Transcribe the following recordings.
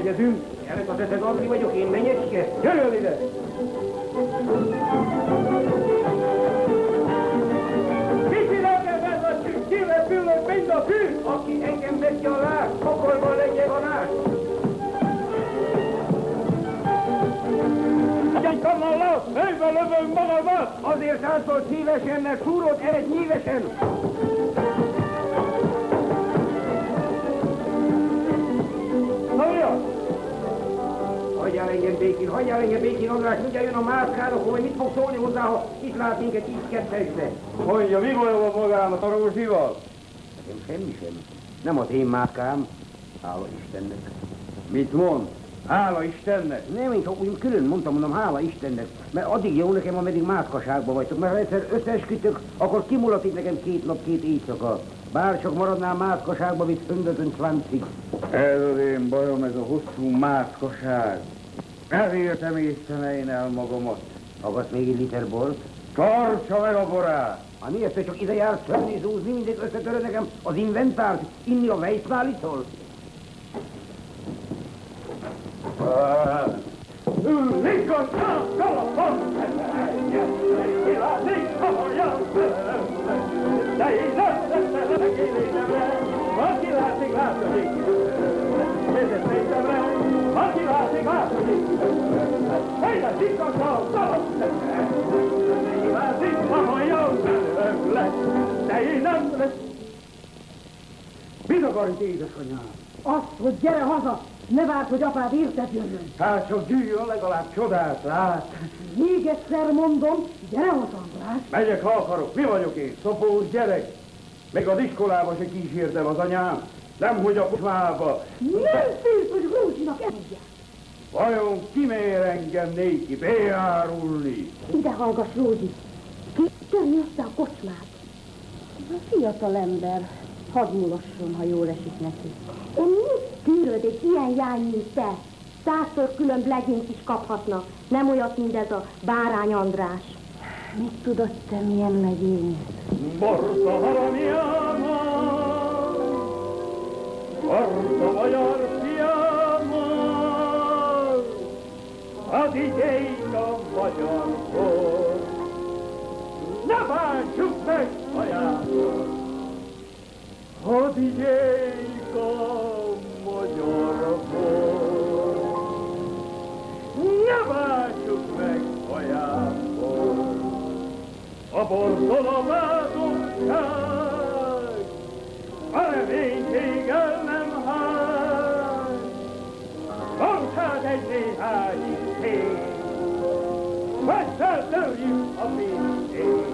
megegyezünk? Gyerek, az eszed Andri vagyok, én Menyecske. Jöjjön ide! Kilepülök mind a fű! Aki engem veszi alá, pokolban legyen vanás! Egy kannallal, helyben lövöm magamat! Azért szánszol szívesen, mert szúrod ered nyívesen! Szavja! Hagyjál engem békén, András, mindjárt jön a mászkárok, hogy mit fog szólni hozzá, ha itt lát minket így kettesbe. Mondja, mi bajom a magának a Rózsival? Nekem semmi sem. Nem az én mászkám. Hála Istennek. Mit mond? Hála Istennek! Nem, én csak úgy külön mondtam, hála Istennek. Mert addig jó nekem, ameddig mászkaságban vagytok. Mert ha egyszer összeesküdtök, akkor kimulatik nekem 2 nap, 2 éjszaka. Bár csak maradnál mászkaságba, vitt 25-20-ig. Ez az én bajom, ez a hosszú mászkaság. Ezért emésztem én el magamat. Hallgass még egy liter bort? Tartsa meg a borát! Ha miért te csak ide jársz szörni, zúzni, mindig összetöröd nekem az inventárt, inni a Weissnálitól? Lincoln, kalapon! Kilázik, kamarjam! De én nem megélésemre, aki látszik, látszik! Nézemre, aki látszik, látszik! Helyre, Lincoln, kalapon! Kilázik, kamarjam! De én nem lesz! Mit akar itt, édesanyám? Azt, hogy gyere haza! Ne várd, hogy apád érted jöjjön. Hát csak gyűjjön, legalább csodát lát. Még egyszer mondom, gyere haza, András. Megyek, ha akarok. Mi vagyok én? Szopós gyerek. Még az iskolába se kísérdem az anyám. Nem, hogy a kocsmába. Nem félsz, hogy Rózsinak engedje. Vajon ki mér engem néki beárulni? Ide hallgass, Rózsi. Ki törni össze a kocsmát? A fiatal ember. Hadd mulasson, ha jól esik neki. Én mit tűröd egy ilyen jány, mint te? 100-szor különb legényt is kaphatnak. Nem olyat, mint ez a Bárány András. Mit tudod te, milyen legény? Borza haramiáma, Borza magyar fiáma, az igény a magyarból, ne bántsuk meg ajánlott. Hadd igyeljük a magyar bor, ne váltsuk meg hajából. A bortól a bátorság, a reménység el nem hány. Van hát egy néhány szél, vagy feltörjük a mindét.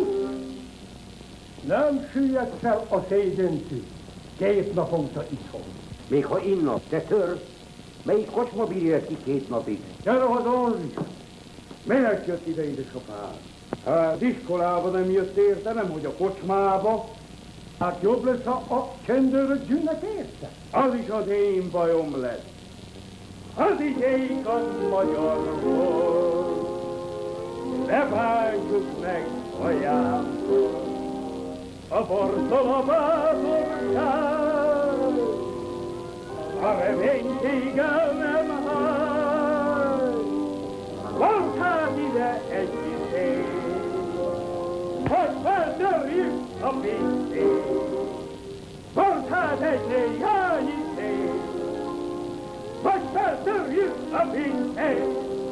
Nem süllyed fel a szégyentű. 2 naponta itthon. Még ha innak, te törsz, melyik kocsma bírja ki 2 napig? Gyere haza, Andri! Minek jött ide, édesapám? Hát iskolában nem jött érte, nem, hogy a kocsmába. Hát jobb lesz, ha a csendőrödjönnek érte. Az is az én bajom lesz. Az igény a magyarból, ne bántsuk meg hajából. A bortól a bátorság, a reménység el nem hány. Van hát ide egy izé, hogy feltörjük a pincét. Van hát egy néhány izé, hogy feltörjük a pincét.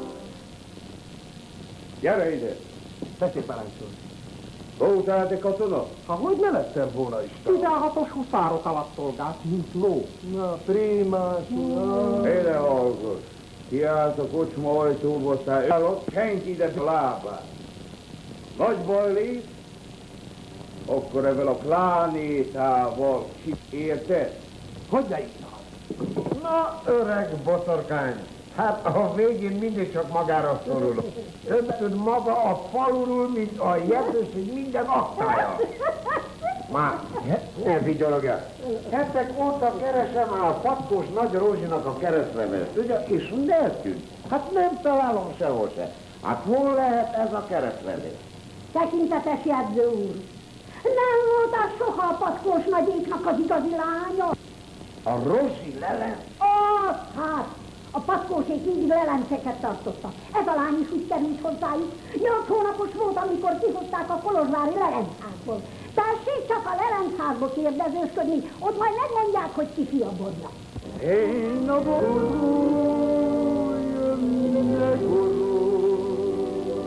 Gyere ide! Tessék parancsolni. Voltál te katona? Ha hogy ne lettem volna is? 16-os huszárok alatt szolgált, mint ló. Na, primás, na. Ide hallgass. Kiállt a kocsma ajtóba, aztán elott senki ide a lábát. Nagy baj lész, akkor ebben a plánétával érted? Hogy ne iszál? Na, öreg boszorkány. Hát a végén mindig csak magára szorul. Több tud maga a faluról, mint a jetőség minden aktája. Már, ne figyelj el. Hetek óta keresem a patkós Nagy Rózsinak a keresztlevelet, ugye? És ne tűnt. Hát nem találom sehol se. Hát hol lehet ez a keresztlevél? Tekintetes jegyző úr, nem voltál soha a patkós nagyéknak az igazi lánya? A Rózsi lelet? Azt! Hát, a patkósék mindig lelenceket tartottak. Ez a lány is úgy került hozzájuk. 8 hónapos volt, amikor kihozták a kolozsvári lelencházból. Tessék csak a lelencházba kérdezősködni, ott majd megmondják, hogy ki fia Bodra. Én a borul, jönnek borul,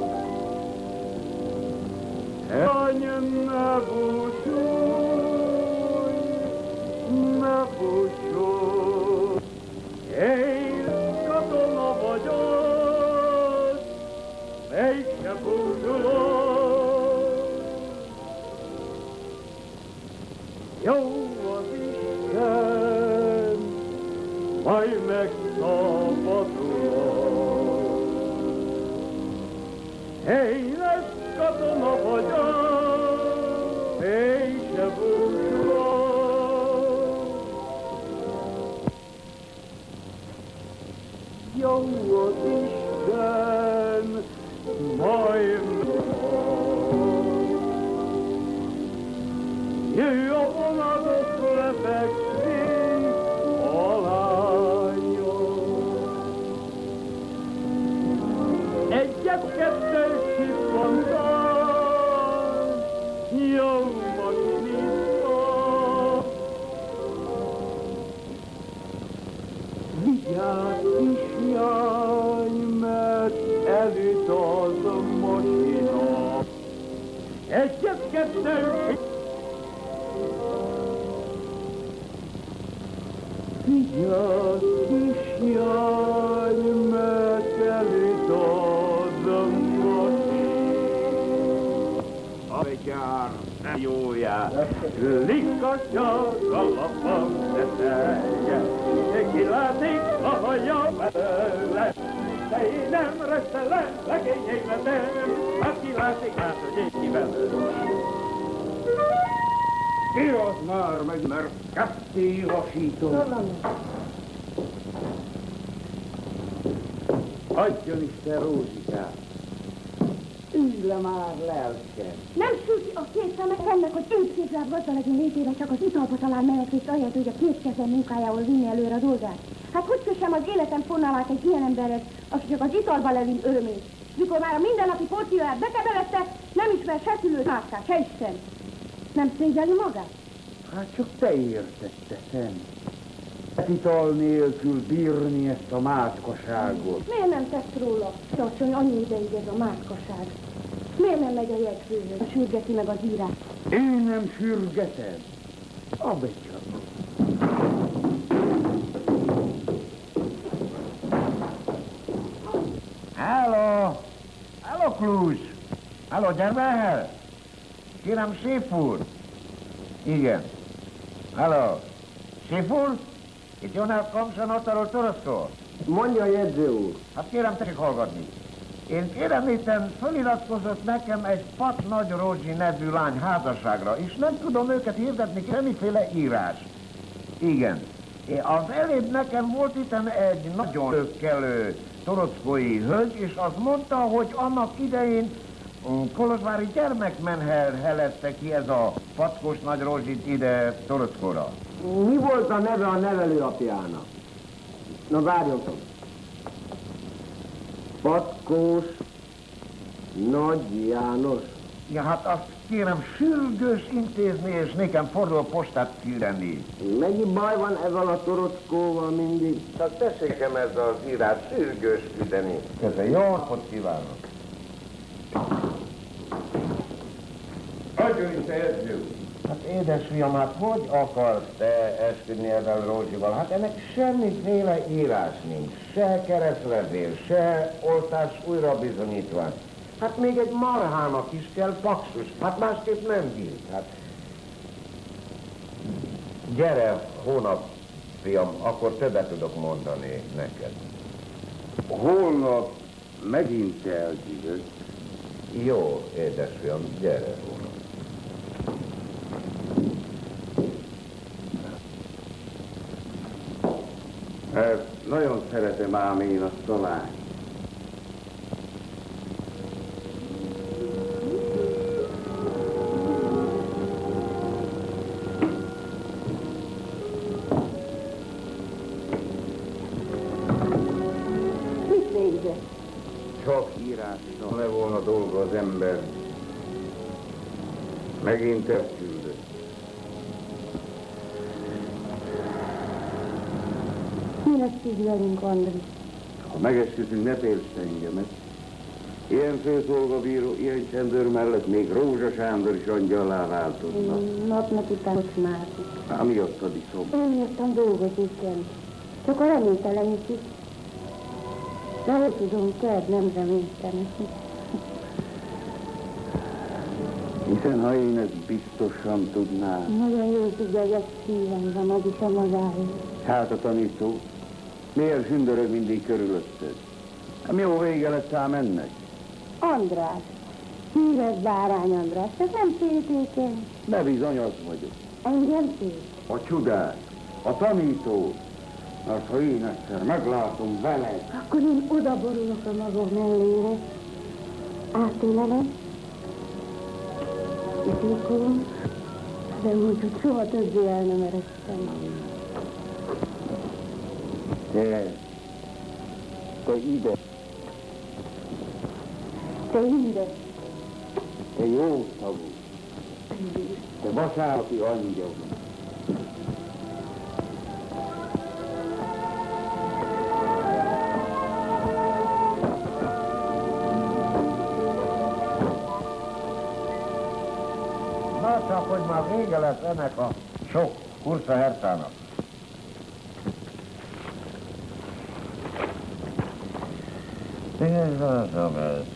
Anya ne búcsúj, ne búcsúj, én katona vagyok, mégse búcsúlok. Jó az Isten, majd megszabadulok. Én lesz katona vagyok, mégse búcsúlok. Jó az Isten, majd jöjj a vonatot lefekszik a lányom. Egyet-kettőt sippantál, jó masinista. Vigyázz, kislány, mert elüt az a masina. Egyet-kettőt vigyázz, kislány, mert elüt az a masina. A betyár nem jóját, likasja a lapam teteje, kilátnik a haja belőle, de én nem reszelem, legény életem, hát kilátnik át, hogy én belőle. Ki az már meg, mert ketté hasítom. Adjon Isten Rózsikát. Ülj le már, lelkem. Nem süti a két szemek ennek, hogy 5 képzelt gazda legyen létében, csak az italba talál menekvést ahelyett, hogy a két kezem munkájával vinni előre a dolgát. Hát hogy kössem az életem fonnalát egy ilyen emberhez, aki csak az italba levin örömét? Mikor már a mindennapi porcióját bekebelette, nem ismer se szülőt, máskát, se Isten. Nem szégyeli magát? Hát csak te értettetem. Ital nélkül bírni ezt a mászkaságot. Miért nem tesz róla, Csacsony, annyi ideig ez a mászkaság? Miért nem megy a jegyzőhöz, sürgeti meg az írás? Én nem sürgetem. A betyár. Halló! Halló, Klúz! Halló, gyere el! Kérem, Séf úr! Igen. Halló! Séf úr? Itt jön el Kamsa Notáról Torosztól? Mondja, jegyző úr. Hát kérem, tessék hallgatni. Én kérem, itten feliratkozott nekem egy Pat Nagy Rózsi nevű lány házasságra, és nem tudom őket hirdetni semmiféle írás. Igen. Az elébb nekem volt itten egy nagyon ökkelő torockói hölgy, és az mondta, hogy annak idején kolozsvári gyermekmenhel helezte ki ez a patkós Nagy Rózsit ide Torockóra. Mi volt a neve a nevelőapjának? Na, várjatok. Patkós Nagy János. Ja, hát azt kérem sürgős intézni, és nekem forduló postát küldeni. Mennyi baj van ezzel a torockóval mindig? Tehát tessékem ez az írás sürgős küldeni. Köszönöm, jó napot kívánok! Adjon Isten, jegyző. Hát édesfiam, hát hogy akarsz te esküdni ezzel Rózsival? Hát ennek semmiféle írás nincs. Se keresztlevél, se oltás újra bizonyítvány. Hát még egy marhának is kell paksus. Hát másképp nem bírt. Hát gyere hónap, fiam, akkor többet tudok mondani neked. Holnap megint elgyűlök. Jó, édesfiam, gyere hónap. Nagyon szeretem ám én azt a lányt. lássa, le volna dolga az ember. Megint elküldött. Mi lesz így velünk, Andris? Ha megesküszünk, ne félsz engemet. Ilyen főszolgabíró, ilyen csendőr mellett még Rózsa Sándor is angyallá változna. Napnak után kocsmázik. Amiattad iszom. Én jöttem dolgozni, csak a reménytelenik is. Nem tudom, kell, nem reménytelen. Hiszen ha én ezt biztosan tudnám. Nagyon jól tudja, hogy ez szívem van, az is a magáért. Hát a tanító, miért sündörög mindig körülötted? Nem jó vége lesz ám ennek. András, híres Bárány András, te nem féltékeny. Ne bizony, az vagyok. Engem fél. A csodák, a tanító. Mert ha én egyszer meglátom veled. Akkor én odaborulok a magam mellére. Átélelem. Kitékolom. De úgy, hogy soha többé el nem eresztem. Te ide. Te ide. Te jó szavú. Te vasárnapi angyal. Na csak, hogy már vége lesz ennek a sok kurza hertának. Ez az a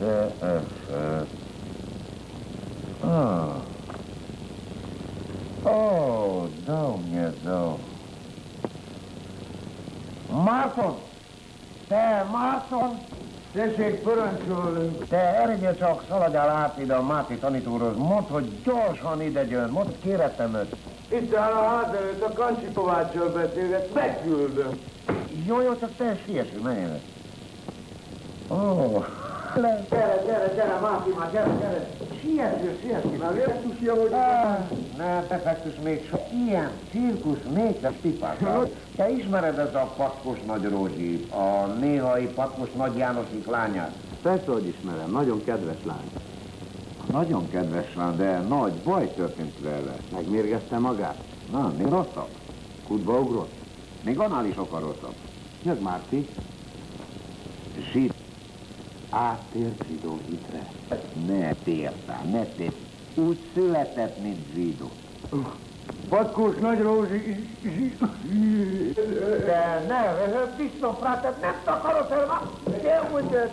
do mnie do. Márton! Te, Márton! Tessék, parancsolunk! Te eredje csak, szaladjál át ide a Máté tanítóhoz. Mondd, hogy gyorsan ide jön. Mondd, kérhetem őt. Itt áll a ház előtt, a Kancsi Kováccsal beszélget, megküldöm. Jó, csak te siessünk, menjél. Ó, Gyere, Máté, már gyere. siessünk. Már effektusja, hogy... Nem, effektus még sok. Ilyen cirkusz népes pipákkal. Te ismered ez a patkos nagy Rózsi, a néhai patkos nagy Jánosik lányát? Persze, hogy ismerem, nagyon kedves lány. Nagyon kedves lány, de nagy baj történt vele. Megmérgezte magát? Na, még rosszabb. Kútba ugrott? Még annál is sokkal rosszabb. Nyög, Márti. Zsid. Áttért zsidó hitre. Ne tértál. Úgy született, mint zsidó. Patkós nagy Rózsi... De ne, biztos, frátad, nem takarod el már! Gyere,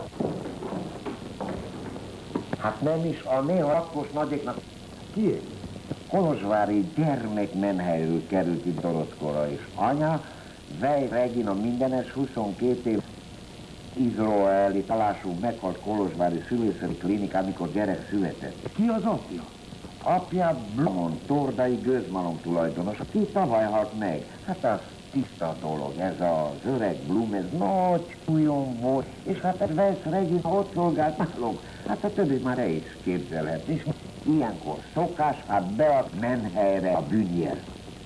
hát nem is a néha patkós nagyéknak. Kié? Kolozsvári gyermekmenhelyről került itt Dorockora, és anya, Vej Regina mindenes 22 év izraeli talású meghalt Kolozsvári szülészeti klinikán, amikor gyerek született. Ki az apja? Apja Blumon, Tordai gőzmalom tulajdonos, aki tavaly halt meg. Hát az tiszta dolog, ez az öreg Blum, ez nagy újon volt, és hát ez Vesz Regina ott szolgált nálunk. Hát a többit már el is képzelhet, és ilyenkor szokás, hát be a menhelyre a bűnjel.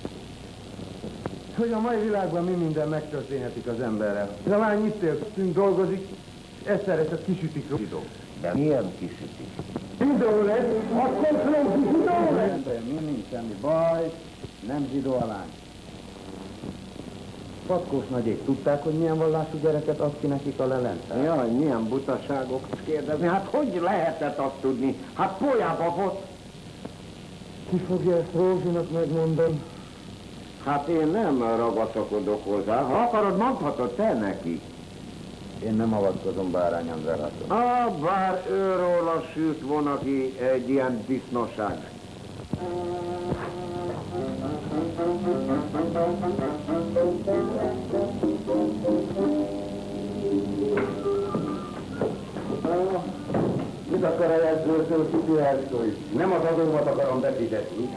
Hogy a mai világban mi minden megtörténhetik az emberrel. Ez a lány itt él, dolgozik, és egyszerre csak kisütik zsidó. De milyen kisütik? Zsidó lesz, akkor Rózsi zsidó lesz! Nincs semmi baj, nem zsidó a lány. Patkós nagyék tudták, hogy milyen vallású gyereket ad ki nekik a lelente? Jaj, milyen butaságokat kérdezni. Hát hogy lehetett azt tudni? Hát polyába volt. Ki fogja ezt Rózsinak megmondani? Hát én nem ragaszkodok hozzá. Ha akarod, mondhatod te neki. Én nem avatkozom Bárány Andrásra. Bár őróla sült volna ki egy ilyen disznóság. Mit akar a jelzőtől kitűhelszó is? Nem az adómat akarom befizetni.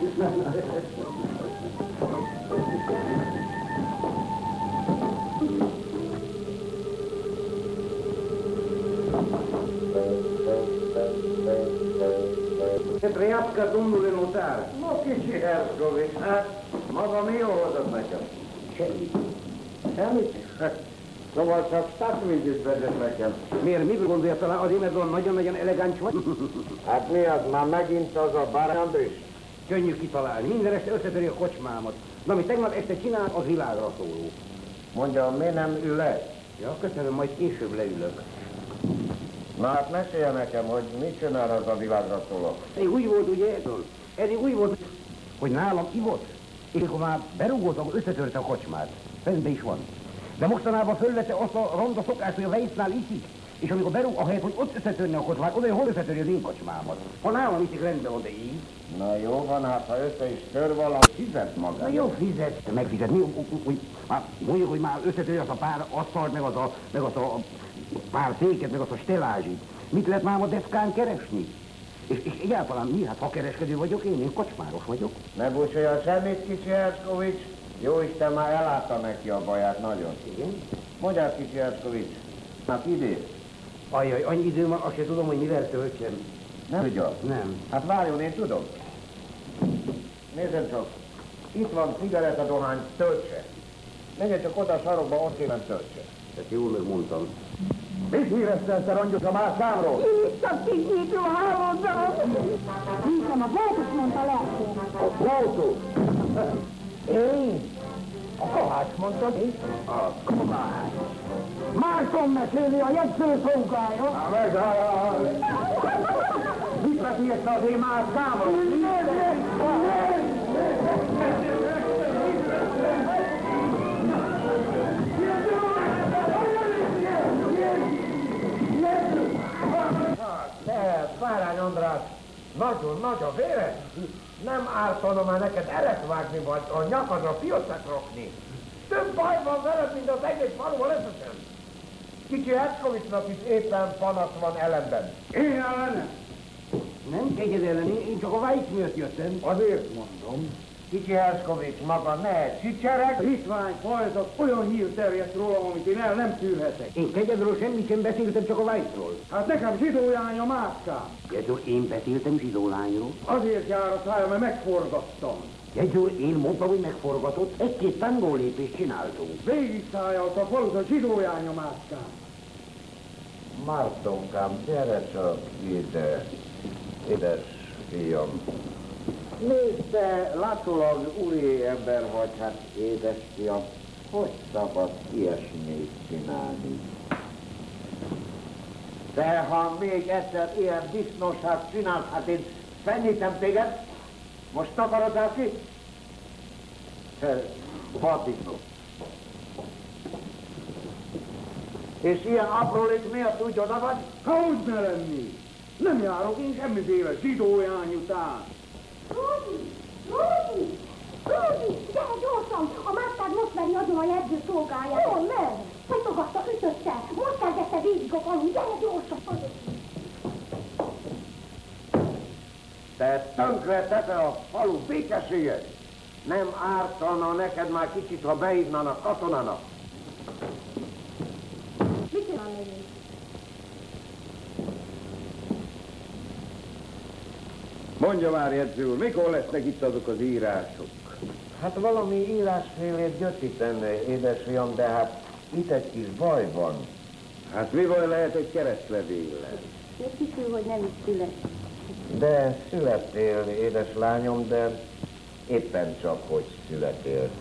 Trăiască domnule notar! No, kicsi Herszkovics, hát maga mi jó hozott nekem? Semmit. Semmit? Szóval csak Stasswindit vezet nekem. Miért, mit gondolja talán? Azért, mert olyan nagyon-nagyon elegáns vagy? Hát mi az, már megint az a Bár Andris? Könnyű kitalálni. Minden este összetöri a kocsmámat. Na, amit tegnap este csinál, az világra szóló. Mondja, miért nem ül le? Ja, köszönöm, majd később leülök. Na hát mesélje nekem, hogy mit csinál az a világra szóló. Eddig úgy volt, ugye, eddig úgy volt, hogy nálam ivott, és akkor már berúgott, akkor összetörte a kocsmát. Rendben is van. De mostanában fölvette azt a ronda szokást, hogy a Weissnál iszik, és amikor berúg, ahelyett, hogy ott összetörne a kocsmát, oda, hol összetöri az én kocsmámat. Ha nálam iszik, rendben van, de így. Na jó van, hát ha össze is tör valami, fizet maga. Na jó, fizet, megfizet. Mondjuk, hogy már összetöri azt a pár asztalt, meg azt a pár széket, meg azt a stelázsit. Mit lehet már a deszkán keresni? És egyáltalán mi? Hát ha kereskedő vagyok, én kocsmáros vagyok. Ne búcsolja semmit, kicsi Herszkovics. Jóisten már ellátta neki a baját nagyon. Igen? Mondjál, kicsi Herszkovics. Hát idén. Ajjaj, annyi idő van, azt se tudom, hogy mivel töltsem. Nem tudja? Nem. Hát várjon, én tudom. Nézzen csak. Itt van cigarettadohány, töltse. Menjen csak oda a sarokba, ott kérem töltse. Tehát jól megmondtam. Mit híreztel, te rangyos a máskámról? Én csak kicsit hallottam. Hiszem, a Voltus mondta lelkén. A Voltus? Én? A Kovács mondta, mi? A Kovács. Márton meséli a jegyzőszókája. Na megáll! Mit beszélsz az én máskámról? De, Bárány András, nagyon nagy a vére. Nem ártana már neked eret vágni, vagy a nyakadra fiócát rakni. Több baj van veled, mint az egész faluval összesen. Kicsi Herszkovicsnak is éppen panasz van ellenben. Én ellenem? Nem kegyed ellen, én csak a Weiss miatt jöttem. Azért mondom. Kicsi Herszkovics maga ne csicsereg. Ritvány fajzat olyan hír terjedt rólam, amit én el nem tűrhetek. Én kegyedről semmit sem beszéltem, csak a Weissról. Hát nekem zsidójány a máskám. Jegyzől, én beszéltem zsidólányról. Azért jár a szája, mert megforgattam. Jegyzől, én mondtam, hogy megforgatott. Egy-két tangó lépést csináltunk. Végig szájalt a falut a zsidójány a máskám. Mártonkám, gyere csak ide, édes fiam. Nézd, te látszólag úri ember vagy, hát édes fiam, hogy szabad ilyesmit csinálni? De ha még egyszer ilyen disznóságot csinálsz, hát én fenyítem téged. Most takarodál ki? Vaddisznó. És ilyen aprólék miatt úgy oda vagy? Hogy ne lenni? Nem járok én semmiféle zsidójány után. Rózi, gyere gyorsan! A mászkád most veri adom a jegyző szolgáját. Hol, merre? Hajtogatta, ütötte. Most kezdette végig a falun. Gyere gyorsan! Te tönkre tette a falu békességet. Nem ártana neked már kicsit, ha beívnának katonának. Mit csinál még? Mondja már, jegyző úr, mikor lesznek itt azok az írások? Hát valami írásfélét gyötítene, édesfiam, de hát itt egy kis baj van. Hát mi baj lehet egy keresztlevéllel? Még hiszül, hogy nem is szület. De születtél, édes lányom, de éppen csak, hogy születél.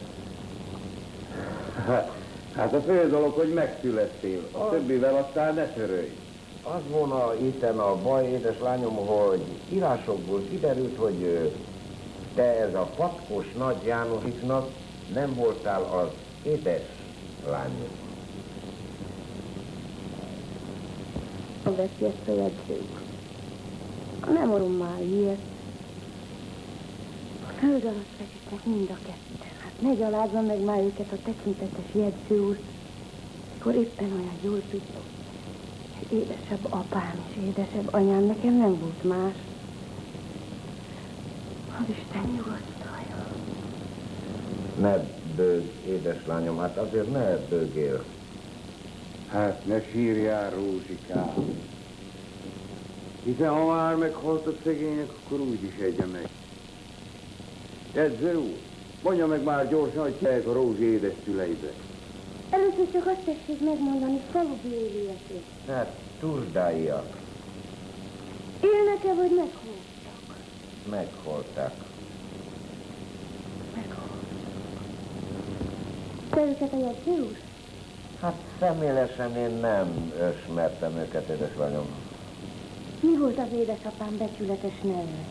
Hát a fő dolog, hogy megszülettél. A többivel aztán ne törölj. Az volna itten a baj, édes lányom, hogy írásokból kiderült, hogy te ez a patkos Nagy Jánosnak nem voltál az édes lányom. Veszi ezt a jegyzőt. Nem orom már ilyet. A föld alatt feküdtek mind a ketten. Hát ne gyalázza meg már őket a tekintetes jegyző úr. Akkor éppen olyan jól tudja. Édesebb apám és édesebb anyám, nekem nem volt más. Az Isten nyugosztalja. Ne bőg, édeslányom, hát azért ne bőgél. Hát ne sírjál, Rózsikám. Hiszen ha már meghaltak szegények, akkor úgyis egye meg. Jegyző úr, mondja meg már gyorsan, hogy kinek a Rózsi édes szüleibe. Először csak azt tessék megmondani, falubi élőekét. Hát, turdáiak. Élnek-e, vagy meghaltak? Meghalták. Te őket a jegyzőúr? Hát személyesen én nem ismertem őket, édesanyám. Mi volt az édesapám becsületes neve?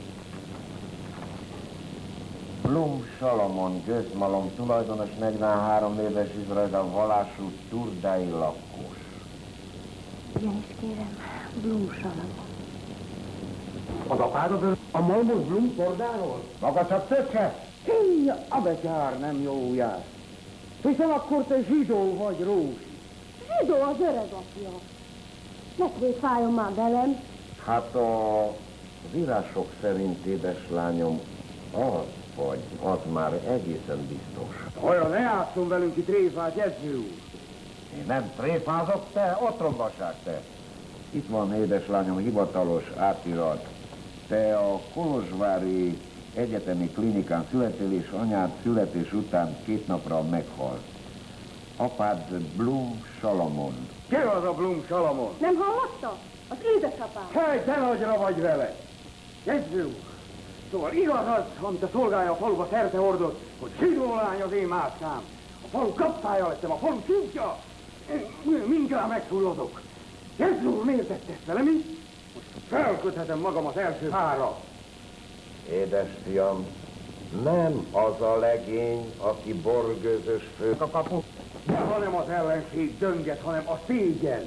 Blum Salamon, gőzmalom tulajdonos, 43 éves izrael vallású turdai lakos. Igen is kérem, Blum Salamon. Az apádod a Malmos Blum tordáról? Maga csak töcse? Hé, a betyár nem jó jár. Hiszen akkor te zsidó vagy, Rózsi. Zsidó az öreg apja. Ne fájjon már velem. Hát az írások szerint, édeslányom, az vagy, az már egészen biztos. Olyan ne játszom velünk itt tréfát, jegyző úr. Én nem tréfázok, te otrombaság, te. Itt van, édeslányom, hivatalos átirat. Te a kolozsvári egyetemi klinikán születtél, és anyád születés után 2 napra meghalt. Apád Blum Salamon. Ki az a Blum Salamon? Nem hallotta? Az édesapám. Hely, te nagyra vagy vele! Jegyző úr! Szóval igaz az, amit a szolgája a faluba szerte hordott, hogy zsidó lány az én máskám. A falu kaptája lettem, a falu szintja. Mindjárt megfulladok. Jegyző úr, miért tette ezt velem is? Most felköthetem magam az első hára. Édes fiam, nem az a legény, aki borgőzös fő a kapu. De ha nem az ellenség dönget, hanem a szégyen.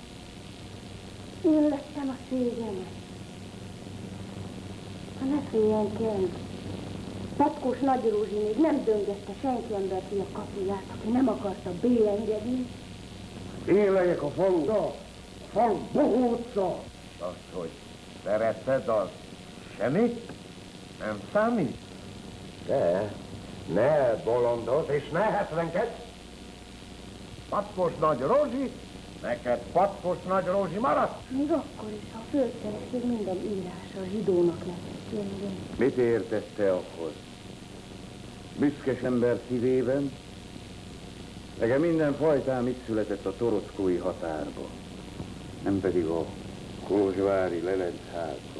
Én lettem a szégyenet. Ha ne féljen, Kent. Patkós Nagy Rózsi még nem döngette senki ember ki a kapuját, aki nem akarta beengedni. Én legyek a falu, a falu bohóca. Az, hogy szeretted, az semmit? Nem számít? De, ne bolondoz és ne hetlenkedj! Patkos Nagy Rózsi, neked Patkos Nagy Rózsi maradt? Még akkor is, ha földkereség minden írása zsidónak neked. Mit értesz te akkor? Büszkes ember szívében? Nekem minden fajtám itt született a torockói határba, nem pedig a kolozsvári Lelencházban.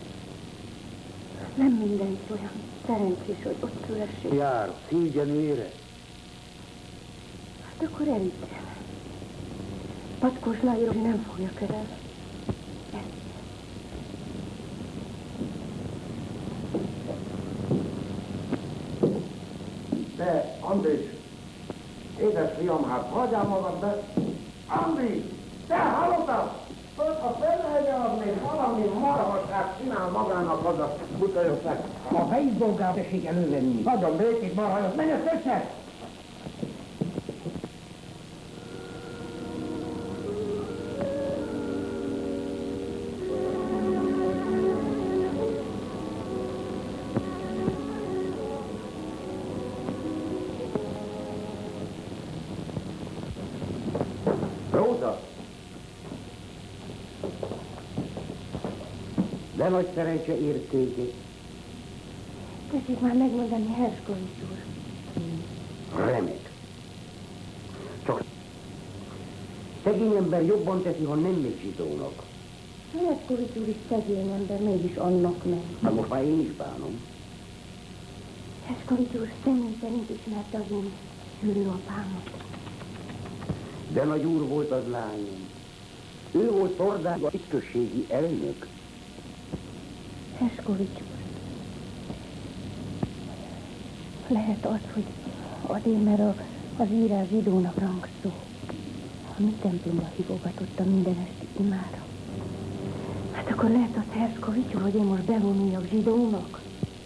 Nem mindenki olyan szerencsés, hogy ott szülessék. Jár, szégyenére. Hát akkor elítsem. Patkós Nagy Rózsi nem fogja körelni. De, Andris, édes fiam, hát hagyjál magad be. Andris, te hallottál? Hogy a felhegye az még valami marhaság csinál magának az a butajóság. A fejét dolgát tessék elővenni. Hagyom békét, marhajos, menj ezt össze! Róza! De nagy szerencse ért téged. Tessék már megmondani, Herskovics úr. Remek. Csak szegény ember jobban teszi, ha nem megy zsidónak. Herskovics úr is szegény ember, mégis annak meg. Hát most már én is bánom. Herskovics úr személy szerint ismerte az én szülőapámat. De nagy úr volt az lányom. Ő volt Tordága községi elnök. Herskovics úr. Lehet az, hogy azért, mert az írás zsidónak rangszó. A mi templomba hívogatottam minden esti imára. Hát akkor lehet az Herskovics úr, hogy én most bevonuljak zsidónak?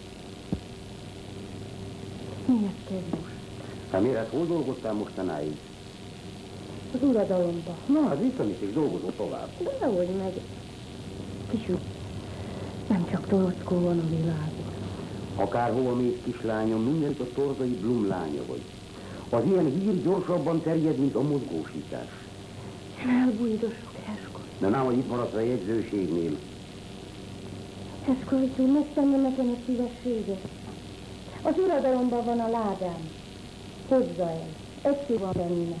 Miért kezd most? Hát miért, hol dolgoztál mostanáig? Az uradalomba. Na, az visszaviszik, dolgozol tovább. De hogy meg. Kisú, nem csak Torockó van a világon. Akárhol mész, kislányom, mindenütt a torzai Blum lánya vagy. Az ilyen hír gyorsabban terjed, mint a mozgósítás. Én elbújdosok, Herskovics. De nem, hogy itt maradsz a jegyzőségnél. Herskovics úr, megtenne nekem a szívességet. Az uradalomban van a ládám. Hozza el. Egység van benne.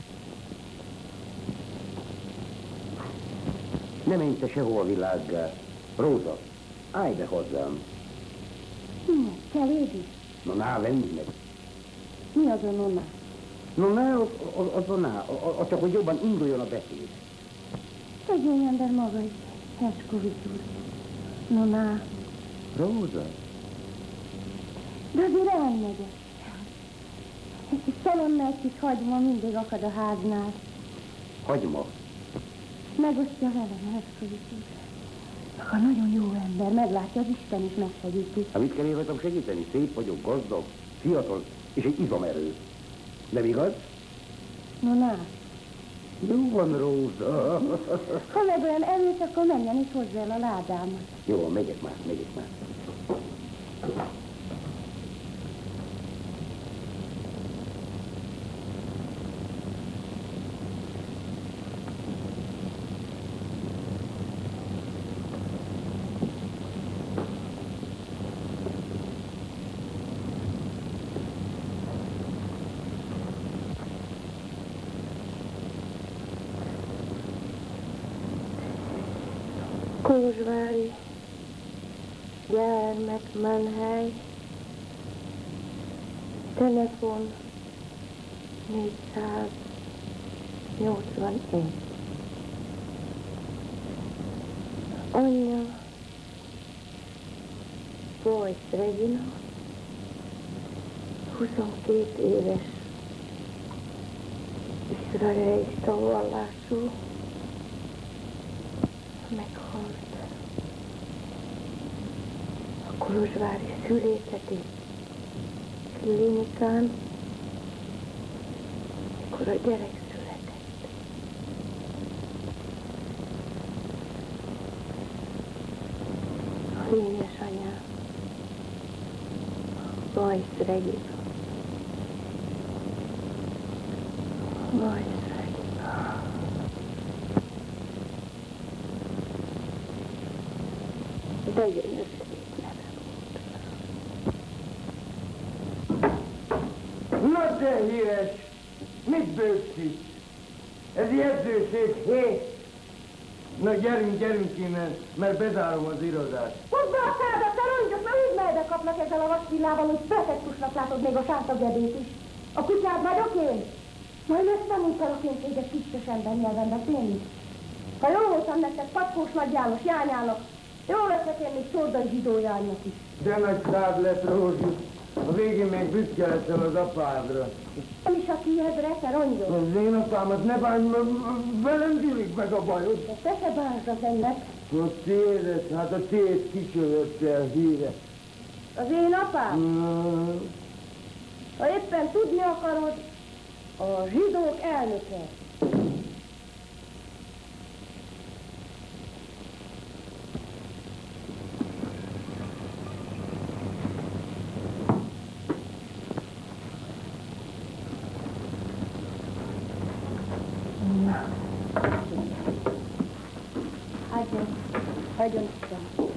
Ne menj te sehol a világgá. Róza, állj be hozzám. Minek? Kell édi? Na, ná, venni meg. Mi az a nonna? No, ná, az a ná, csak hogy jobban induljon a beszéd. Szegény ember maga is. Herskovics úr. Nonna. Róza? De azért elmegyek. Egy kis szalonna, egy kis hagyma mindig akad a háznál. Hagyma. Megosztja velem, Herskovics úr. Maga nagyon jó ember, meglátja, az Isten is megsegíti. Hát mit kell én rajtam segíteni? Szép vagyok, gazdag, fiatal és egy izomerő. Nem igaz? Nonna. Jó van, Róza. Ha meg olyan erős, akkor menjen és hozzá el a ládámat. Jó, megyek már. Kolozsvári gyermekmenhely, telefon 481. Anyja Boyce Regina, 22 éves, izraelita vallású, meghalt a kolozsvári szülészeti klinikán, mikor a gyerek született. A lényes anyám, Boyce Regina. Boyce Regina. De gyönyörű neve volt. Na de híres! Mit bőgsz itt? Ez jegyzőség, hé? Na gyerünk innen, mert bezárom az irodát. Hozd be a szádat, te rongyok, mert úgy mellbe kapnak ezzel a vasvillával, hogy prefektusnak látod még a sártagedét is. A kutyád vagyok én? Majd összemunkalok én téged kicses ember nyelven beszélni. Ha jól voltam nektek patkós nagy János Jányának, jól leszek én még Csordai Zsidó Jánynak is. De nagy szád lett, Rózsi. A végén még büszke leszel az apádra. Nem is a kiedre, te rongyok. Az én apámat ne bánj, velem gyűlik meg a bajod. De te se bánsd az ennek. A tiédet, hát a tiéd kicsövött el híre. Az én apám? Ha éppen tudni akarod, a zsidók elnöke. Hagyjon Isten.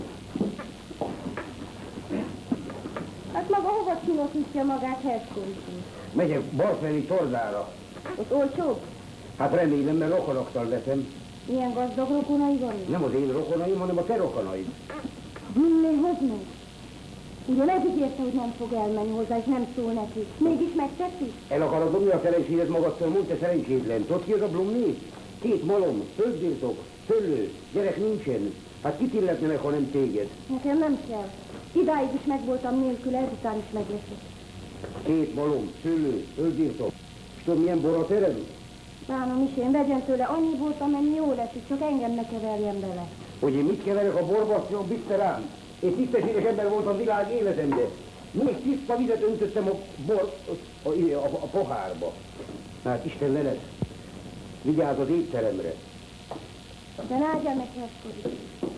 Hát maga hova csinokítja magát Herskovics? Megyek Barceloni tornára. Ott olcsóbb? Hát remélem, mert rokonoktól veszem. Milyen gazdag rokonai vannak? Nem az én rokonaim, hanem a te rokonaid. Minél hoz meg? Ugye megígérte, hogy nem fog elmenni hozzá, és nem szól neki. Mégis megteszi? El akarod dobni a szerencsédet magadtól, mondta szerencsétlen. Tudod ki az a Blumni? 2 malom, földbirtok, szőlő, gyerek nincsen. Hát kit illetne meg, ha nem téged? Nekem nem kell. Idáig is megvoltam nélkül, ezután is megleszek. 2 malom, szőlő, földbirtok. És tudod, milyen borat ered? Bánom is, én vegyen tőle annyi volt, amennyi jó lesz, csak engem ne keverjen bele. Hogy én mit keverek a borba, azt jól biztos rám. Én tisztességes ember voltam világ életemben. Még tiszta vizet öntöttem a pohárba. Hát Isten ne lesz. Vigyázz az étteremre. De ne áldja meg Herskovics.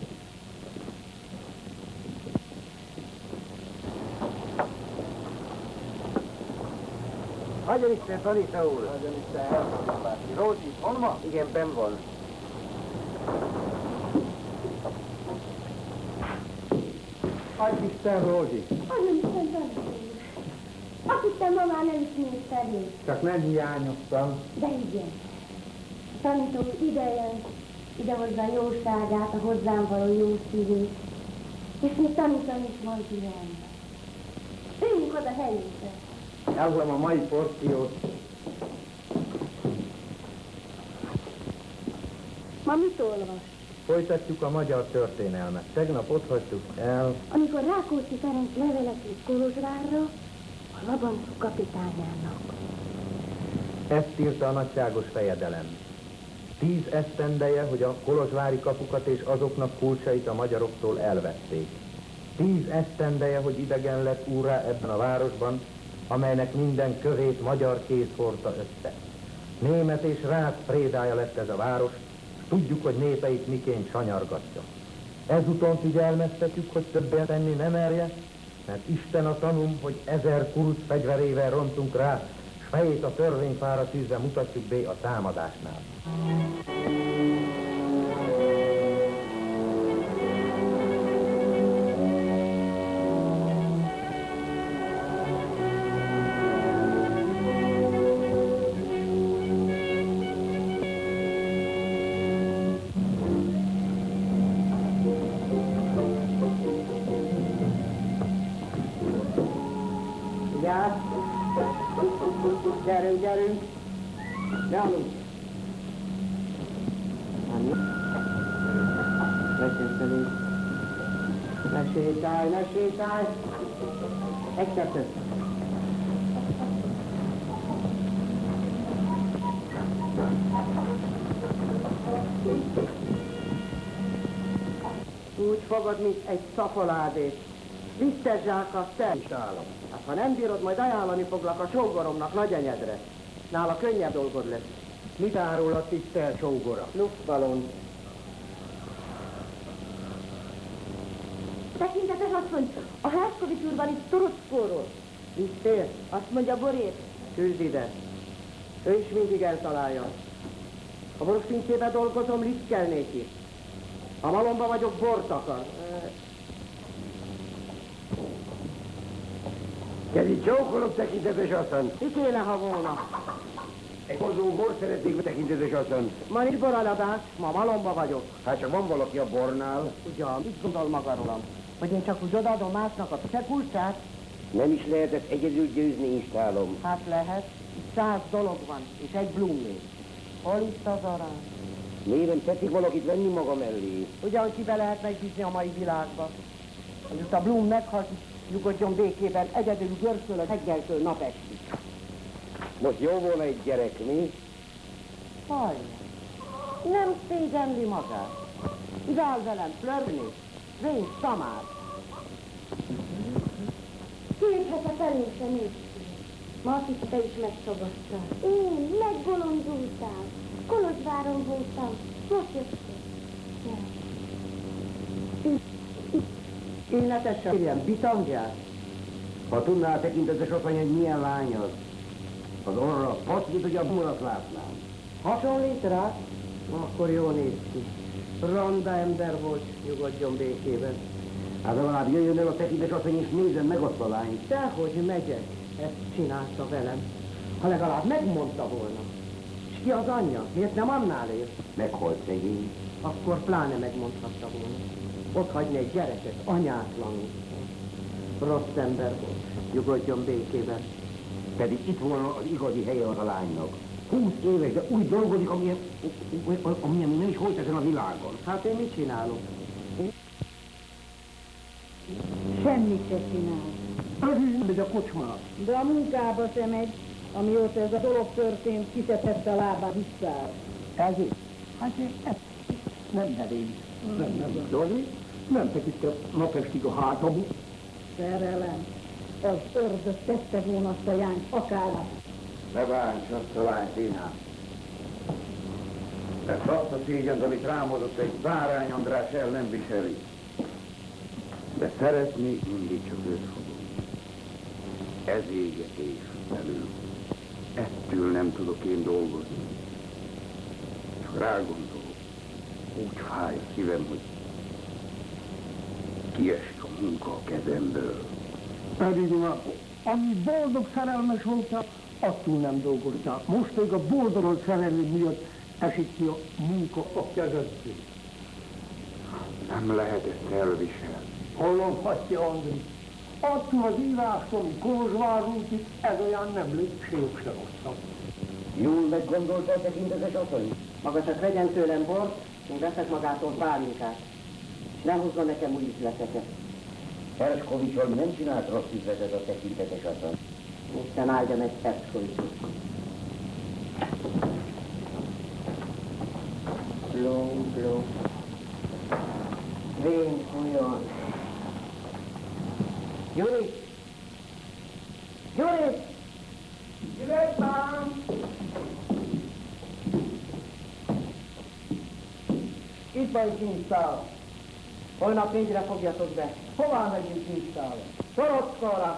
Hagyjon Isten, tanító úr! Hagyjon Isten, Herskovics bácsi. Rózsi, hol van? Igen, benn van. Adj Isten, Rózsi. Hagyjon Isten, tanító úr. Azt hittem, ma már nem is néz felé. Csak nem hiányoztam. De igen. A tanító idejön, idehozza a jóságát, a hozzám való jó szívét. És még tanítani is van ilyen. Üljünk oda helyünkre. Elhozom a mai porciót. Ma mit olvas? Folytatjuk a magyar történelmet. Tegnap ott hagytuk el. Amikor Rákóczi Ferenc levelet írt Kolozsvárra, a Labancú kapitányának. Ezt írta a nagyságos fejedelem. 10 esztendeje, hogy a kolozsvári kapukat és azoknak kulcsait a magyaroktól elvették. 10 esztendeje, hogy idegen lett úrrá ebben a városban, amelynek minden kövét magyar kéz hordta össze. Német és rác prédája lett ez a város, s tudjuk, hogy népeit miként sanyargatja. Ezúton figyelmeztetjük, hogy többet tenni nem merje, mert Isten a tanúm, hogy 1000 kuruc fegyverével rontunk rá, s fejét a törvényfára tűzve mutatjuk be a támadásnál. Gyerünk, gyerünk! Gyerünk! Ne sétálj, ne sétálj! Egy-kettő! Úgy fogod, mint egy szapoládét. Visztes zsákat te is állom. Hát ha nem bírod, majd ajánlani foglak a sógoromnak nagyanyedre. Nála könnyebb dolgod lesz. Mit árul a tisztel sógora? Luftballon. Tekintetes asszony, a Herszkovics úr van itt Torockóról. Visztél? Azt mondja Borét. Küld ide. Ő is mindig eltalálja. A borospincében dolgozom, liszkelnék is. A malomba vagyok, bort akar. Kedi csókolok, tekintetes asszony. Mi kéne, ha volna? Egy hozó bor szeretnék, tekintetes asszony. Ma nincs boraladás, ma malomba vagyok. Hát csak van valaki a bornál. Ugyan, mit gondol maga rólam? Hogy én csak úgy odaadom másnak a kulcsát? Nem is lehet ezt egyedül győzni, installom. Hát lehet. 100 dolog van, és egy blumlé. Hol itt az arany? Miért tetszik valakit venni maga mellé? Ugyan kibe lehet megbízni a mai világba. Hogy a Blum meghalt, nyugodjon békében, egyedül görszöl a reggeltől napestig. Most jó volna egy gyerek, mi? Hallja, nem szégyenli magát. Ide áll velem flörni, Vény Tamás. Két hete felé sem néztél. Ma azt hisz, te is megszabadtál. Én megbolondultál. Kolozsváron voltam. Most jöttél. Illetesen ilyen bitangyát. Ha tudnál, tekintetes asszony, hogy milyen lány az orra pat, mint hogy a mulat látnám. Hasonlít rá? Akkor jól néz ki. Ronda ember volt, nyugodjon békében. Hát legalább jöjjön el a tekintetes asszony, és nézzen meg azt a lányt. Dehogy megyek, ezt csinálta velem. Ha legalább megmondta volna. És ki az anyja? Miért nem annál ér? Meghalt szegény. Akkor pláne megmondhatta volna. Ott hagyni egy gyereket, anyátlanul. Rossz ember volt, nyugodjon békében. Pedig itt volna az igazi helye az a lánynak. 20 éves, de úgy dolgozik, amilyen nem is volt ezen a világon. Hát én mit csinálok? Semmit se csinál. Rövid megy a kocsmára. De a munkába sem megy, amióta ez a dolog történt, kiszedhette a lábát vissza. Ezért? Hát ez nem nevény. Nem. Dori? Nem tekint napestig a hátamú. Szerelem. Az ördög tette volna azt a jányt, akár. Ne bánts azt a lányt, Inám. Mert azt a szégyent, amit rámodott egy Bárány András el nem viseli. De szeretni mindig csak őt fogom. Ez égetés belül. Ettől nem tudok én dolgozni. Csak rágondolok. Úgy fáj a szívem, hogy kiesik a munka a kezemből. Pedig már Annyi boldog szerelmes voltál, attól nem dolgoztál. Most pedig a boldog szerelméd miatt esik ki a munka a kezedből. Nem lehet ezt elviselni. Hallom, Hatya Andri, attól az írástól, ami Kolozsvárunk itt, ez olyan nem lépség se rosszabb. Jól meggondolta a tekintetes asszony? Maga csak vegyen tőlem bort, én veszek magától pálinkát. És nem hozza nekem új üzleteket. Herskovicsal nem csinált rossz üzletet a tekintetes asszony. Isten áldja meg Herskovicsot. Blóm, blóm. Vén fújjon. Gyuri! Gyuri! Jöttem! Itt van kincstál. Holnap 4-re fogjatok be. Hová megyünk kincstálra? Sorockára!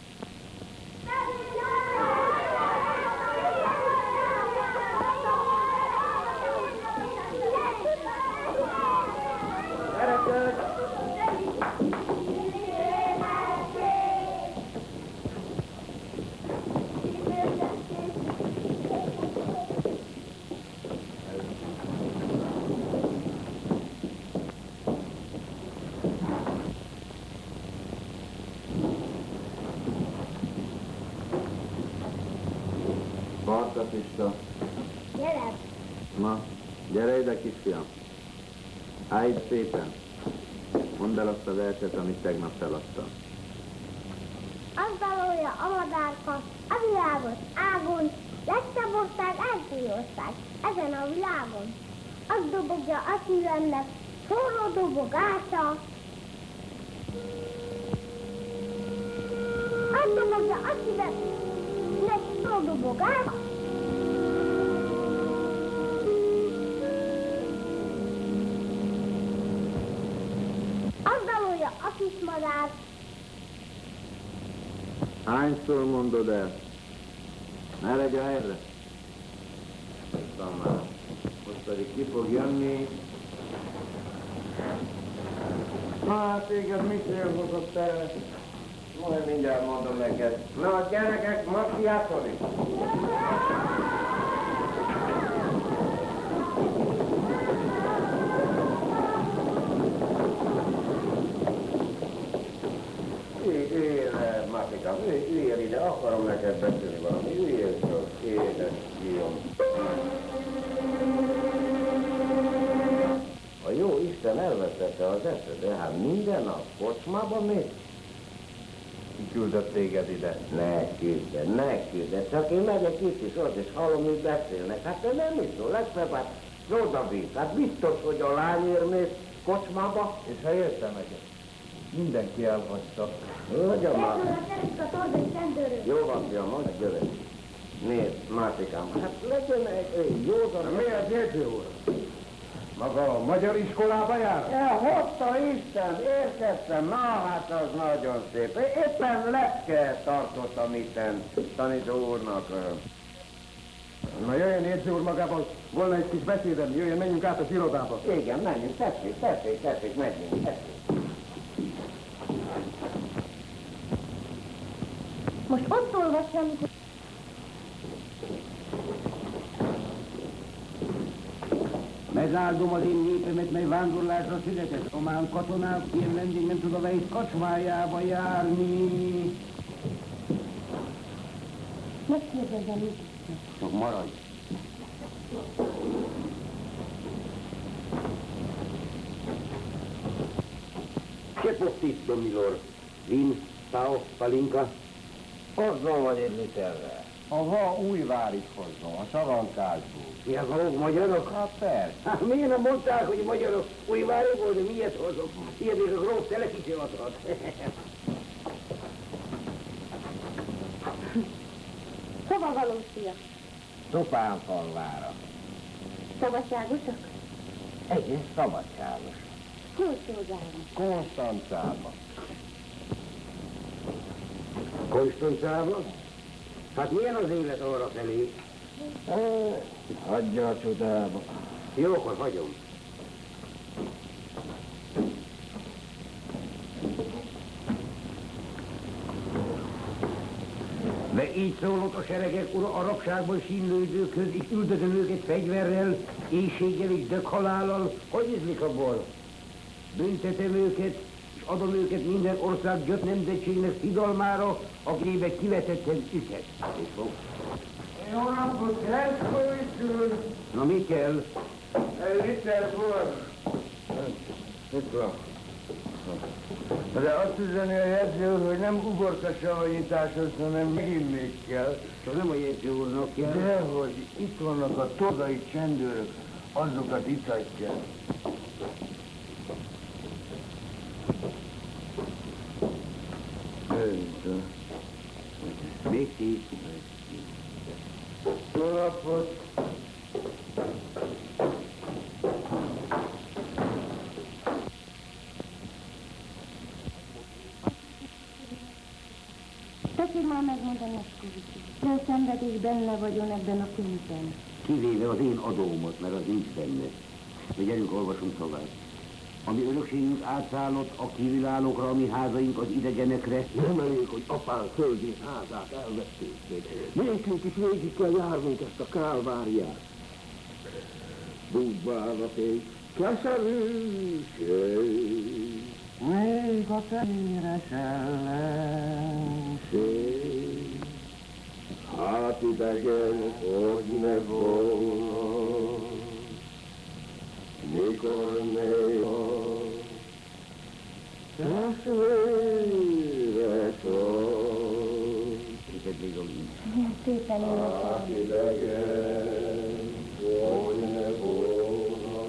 Gyerekek! Barta Pista. Gyere! Na, gyere ide, kisfiam. Állj szépen. Mondd el azt a verset, amit tegnap feladtam. Az valója a madárka, a világos ágon, legszebb ország, első ország, ezen a világon. Az dobogja a szívemnek, forró dobogása. Az dobogja a szívemnek, forró dobogása. Az valója a kis madár. Hányszor mondod el? Ne legy a helyre. Aztán már. Most pedig ki fog jönni. Na, téged mit élhozott el? Majd mindjárt mondom neked. Na, gyerekek, most játszani! Üljél, Másikám, üljél ide, akarom neked beszélni valami. Üljél föl, édes fiam. A jó Isten elveszette az eszed, de hát minden nap kocsmába mész. Ki küldött téged ide? Ne külded, csak én megyek itt is ott, és hallom, hogy beszélnek. Hát te nem is szól, legfeljebb, hát odavisz. Hát biztos, hogy a lányért mész kocsmába. És helyette megyek. Mindenki elhagyta. Hogyan már? Szerint a tordai rendőrök. Jó van, fiam, most jövök. Nézd, Másikám, hát legyen egy józan... Miért jegyző úr? Maga a magyar iskolába jár? Hozta Isten, érkeztem, na hát az nagyon szép. Éppen lepke tartottam itten tanító úrnak. Na jöjjön jegyző úr magával, volna egy kis beszédem, jöjjön, menjünk át az irodába. Igen, menjünk, tessék, menjünk, tessék. Most ott olvassam, amikor... Megáldom az én népemet, mely vándorlásra született. Román katonák ilyen vendég nem tud a vejsz kacsmájába járni. Megkérdezem mit. Csak maradj. Che postito, milord? Vin, pao, palinka? Hozzon vagy egy literre. Aha, Újvárit hozzon, a Szarankásból. Mi akarok, magyarok? Hát persze. Hát miért nem mondták, hogy magyarok Újvárokból, de miért hozok? Ilyet és a gróf telekíti adhat. Hova való fia? Topánfalvára. Szabadságosak? Egész szabadságos. Kulcsózára. Konstancába. Konstancába? Hát milyen az élet arra felé? Hagyja a csodába. Jó, akkor hagyom. De így szólott a seregek ura a rabságban sínlődőkhöz, és üldözöm őket fegyverrel, éhséggel és dökhalállal. Hogy ízlik a bor? Büntetem őket, és adom őket minden ország gyöt nemzetségnek szidalmára, akibe kivetettem üket. Jó napot, Herszkovics úr! Na, mi kell? Egy liter bor. Itt van. De azt üzeni a jegyző úr, hogy nem ugorka savanyításhoz, hanem megint még kell. Szóval nem a jegyző úrnak kell. Dehogy itt vannak a tordai csendőrök, azokat itatják. Még 10. Jó napot! Tessék már megmondani, Eszkovics, de szenvedés benne vagyon ebben a könyvben. Kivéve az én adómat, mert az nincs benne. De gyerünk, olvasunk tovább. Ami örökségünk átszállott a kívülállókra, a mi házaink az idegenekre. Nem elég, hogy apám földjét, házát elvették még. Nekünk is végig kell járnunk ezt a kálváriát. Búdbánaték, keserűség, Még a fehéres ellenség. hát idegen, hogy ne volna, mikor még a testvére szól. Téged még a Milyen szépen Hát énekel. idegen, hogy ne volna,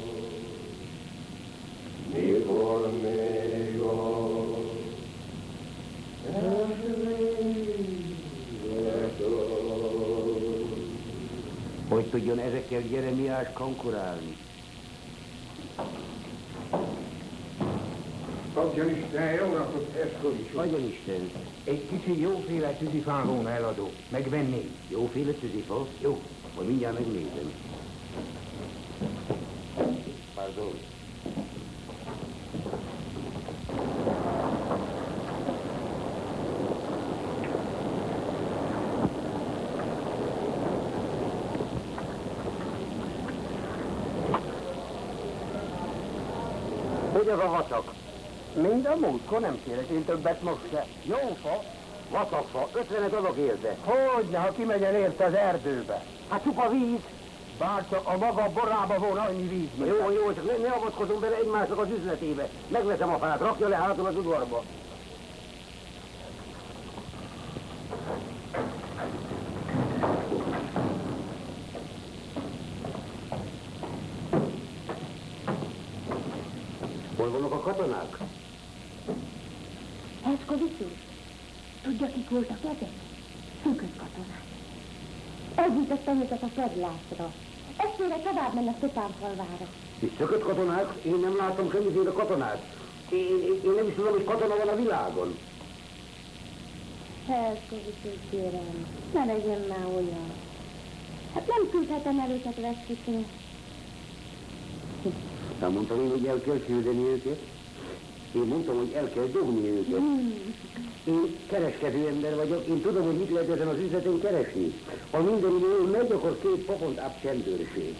mikor még a testvére szól. Hogy tudjon ezekkel Jeremiás konkurálni? Adjon Isten, jó napot, Eszkovics úr! Adjon Isten! Egy kicsi jóféle tűzifán volna eladó. Megvenné. Jóféle tűzifa? Jó, majd mindjárt megnézem. Pardon. Hogy az a vacak? Minden múltkor nem kérek én többet most se. Jó fa, Vacakfa, 50-et adok érte. hogyne, ha kimegyen érte az erdőbe. Hát csupa víz. Bárcsak a maga borába volna annyi víz, mint Jó, jó, csak ne avatkozunk bele egymásnak az üzletébe. Megveszem a fát, rakja le hátul az udvarba. Hol vannak a katonák? Eszkovics úr, tudja, kik voltak ezek? Szűkös katonák. Elgyűjtötte őket a fedlásra. Estére tovább mennek Topánfalvára. És szökött katonák? Én nem látom semmiféle katonát. Én nem is tudom, hogy katona van a világon. Eszkovics úr, kérem, ne legyen már olyan. Hát nem küldhetem el őket veszkíteni. Nem mondtam én, hogy el kell küldeni őket. Én mondtam, hogy el kell dobni őket. Én kereskedő ember vagyok, én tudom, hogy mit lehet ezen az üzleten keresni. Ha minden jól megy, akkor 2 papont áp csendőrség.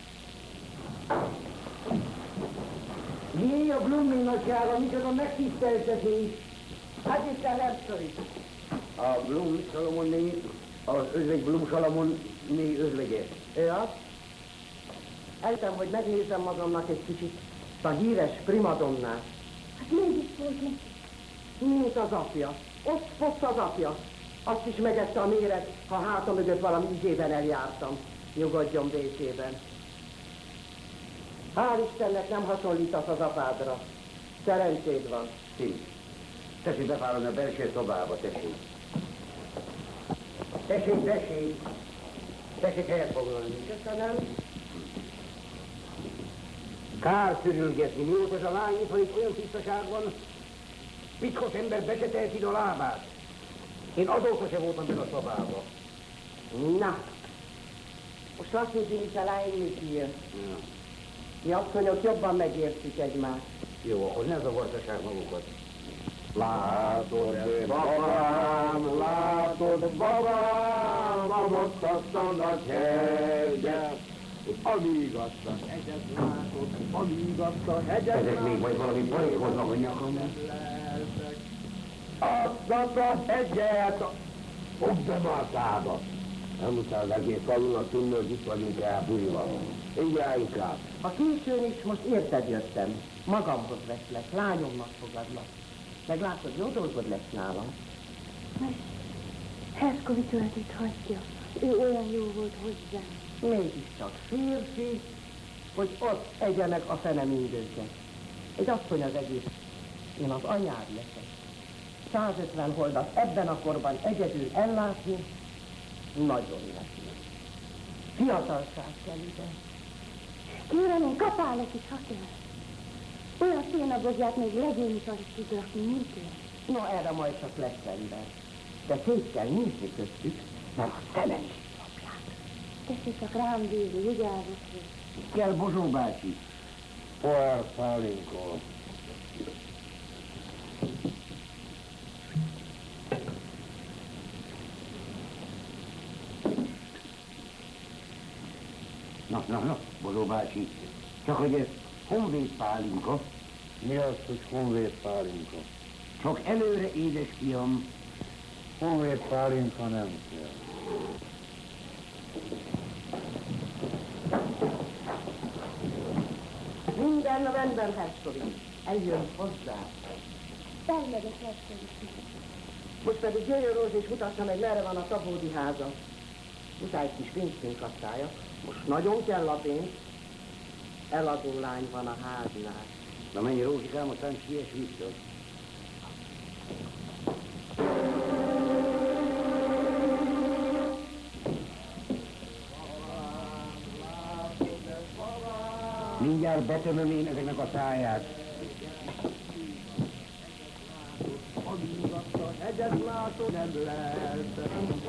Mi a Bluming nagysága, micsoda megtiszteltetés? Hát itt a Eszkovics. A Blum Salamonné, az özvegy Blum Salamonné özvegye. Ja? Eltem, hogy megnézem magamnak egy kicsit a híres primadonnát. Hát mégis volt neki. Mint az apja. Ott az apja. Azt is megette a méret, ha hátam mögött valami ügyében eljártam. Nyugodjon békében. Hál' Istennek nem hasonlítasz az apádra. Szerencséd van. Szint. Tessék befáradni a belső szobába, tessék. Tessék. Tessék helyet foglalni. Köszönöm. Kár szürülgetni, mióta ez a lány itt van, itt olyan tisztaságban, pitkos ember be se teheti a lábát. Én azóta se voltam benne a szobába. Na, most azt mondjuk, a lány kijön. Mi asszonyok jobban megértjük egymást. Jó, akkor ne zavartassák magukat. Látod, én apám, látod, látod, babám, amott azt a nagy hegyet, amíg azt a hegyet látod, amíg azt a hegyet látod. Ezek még majd valami bajkoznak a nyakamon. Azt a hegyet, fogd be már szádat. Nem utána az egész falunak tudni, hogy itt vagyunk elbújva. Mindjárt inkább. Ha későn is, most érted jöttem. Magamhoz veszlek, lányomnak fogadlak. Meglátod, jó dolgod lesz nálam. Herszkovics urat itt hagyja. Ő olyan jó volt hozzá. Mégiscsak férfi, hogy ott egye meg a fene mindőket. Egy asszony az egész. Én az anyád leszek. 150 holdat ebben a korban egyedül ellátni, nagyon nehéz. Fiatalság kell ide. Kérem, én kapálok is, ha kell. Olyan szénagozját még legény is alig tud rakni, mint ő. No, erre majd csak lesz ember. De szét kell nyitni köztük, mert a szemem is szapják. Tessék csak rám bízni, vigyázzak ki. Kell Bozsó bácsi. Poár pálinkó. Na, Bozsó bácsi. Csak hogy ez honvéd pálinka. Mi az, hogy honvéd pálinka? Csak előre, édes fiam. Honvéd pálinka nem kell. Minden a rendben, Herszkovics. Eljön hozzá. Elmegyek Herszkovics. Most pedig jöjjön Rózsa és mutassa meg, merre van a Szabódi háza. Muszáj egy kis pénzként kasszáljak. Most nagyon kell a pénz. Eladó lány van a háznál. Na menj, Rózsikám, aztán siess vissza. Mindjárt betömöm én ezeknek a száját. Amíg azt a hegyet látod, nem lehet.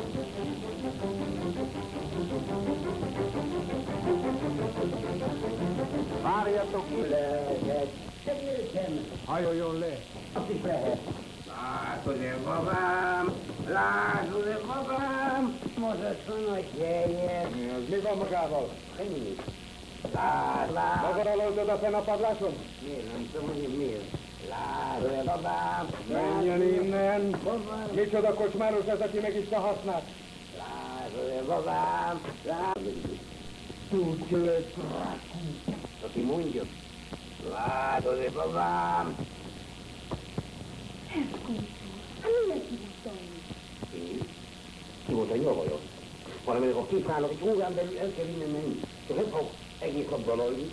Várjatok, ki lehet. Segítsen! Hajoljon le! Azt is lehet. Látod-e, babám? Látod-e, babám? Mozasson a helyet. Mi van magával? Ennyi. Lát. Magad aloltad a fenn a padláson? Miért nem tudom, hogy miért? Látod-e, babám? Menjen innen! Babám. Micsoda kocsmáros ez, aki meg is a hasznát? Látod-e, babám? Látod-e? Tudjött. Aki mondja. Látod-e, babám? Herszkovics úr, mi lesz így? Én? Ki volt a nyavajod? Valamelyik a kifállnak, és órán belül el kell innen menni. Csak nem fog egész napban aludni.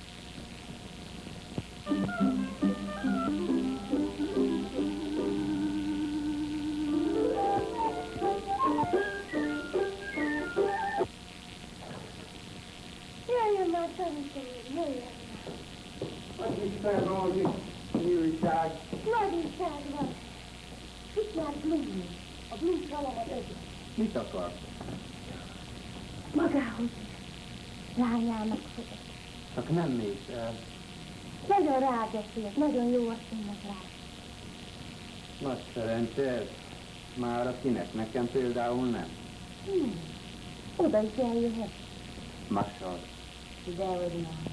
Jöjjön már, tanító, jöjjön. Az Isten, Rózsi, mi újság? Nagy újság van. Itt jár Blumi. A Blum salamat ödül. Mit akar? Magához is. Lányának fogok. Csak nem mész el. Nagyon rábeszélt, nagyon jó asszonynak rá. Nagy szerencse ez. Már akinek, nekem például nem. Nem. Oda is eljöhet. Massal. Dehogy nem.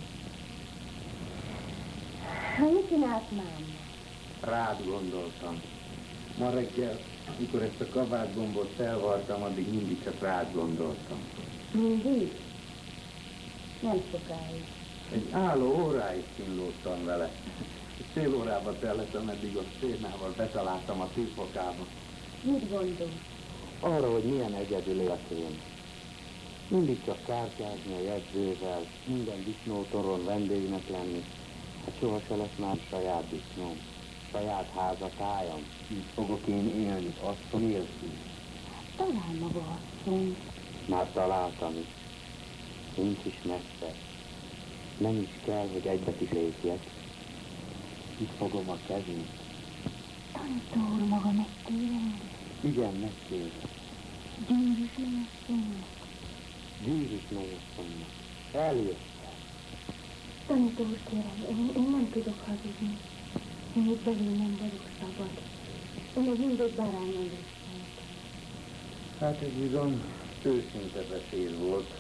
Mit csinált máma? Rád gondoltam. Ma reggel, mikor ezt a kabátgombot felvartam, addig mindig csak rád gondoltam. Mindig? Nem sokáig. Egy álló óráig kínlódtam vele. És fél órába tellett, ameddig a szénával betaláltam a tűfokába. Mit gondol? Arra, hogy milyen egyedül éltél. Mindig csak kártyázni a jegyzővel, minden disznótoron vendégnek lenni. Hát soha se lesz már saját disznóm, saját házatájam. Így fogok én élni, asszony nélkül. Talán maga asszony. Már találtam is. Nincs is messze. Nem is kell, hogy egyet is lépjek. Itt fogom a kezét. Tanító úr maga megkérem. Igen, megkér. Gyűrűs asszonynak. Gyűrűs nagyasszonynak. Eljött. Tanító úr, kérem, én nem tudok hazudni. Én itt belül nem vagyok szabad. Én még mindig barányon részt. Hát ez bizony őszinte beszéd volt.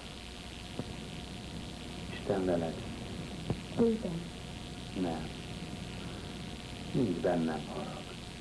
Isten veled. Tőlem. Nem. Nincs bennem harag.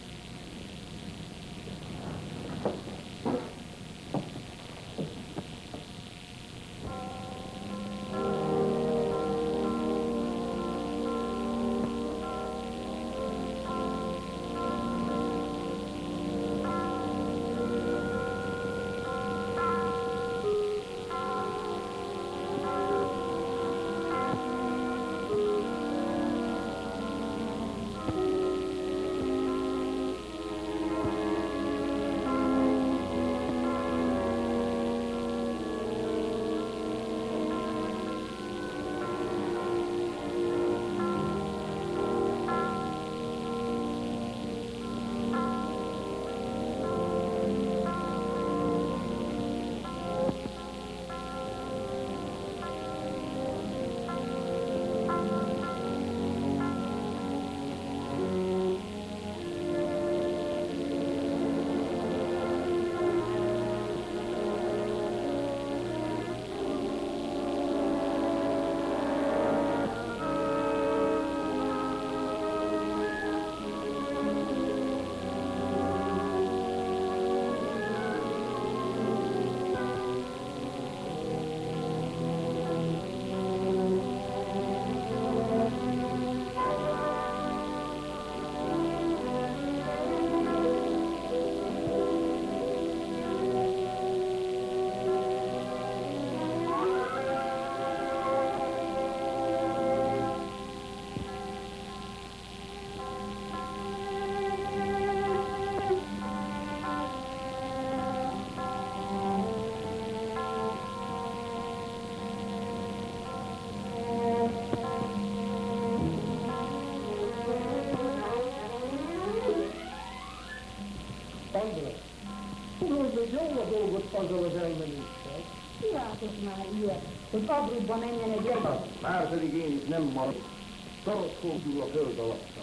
Azzal az elmenőssel. Kiáltott már ilyet, hogy abrubba menjen egy jegy. Már pedig én is nem maradok. Szaros fordul a föld alattam.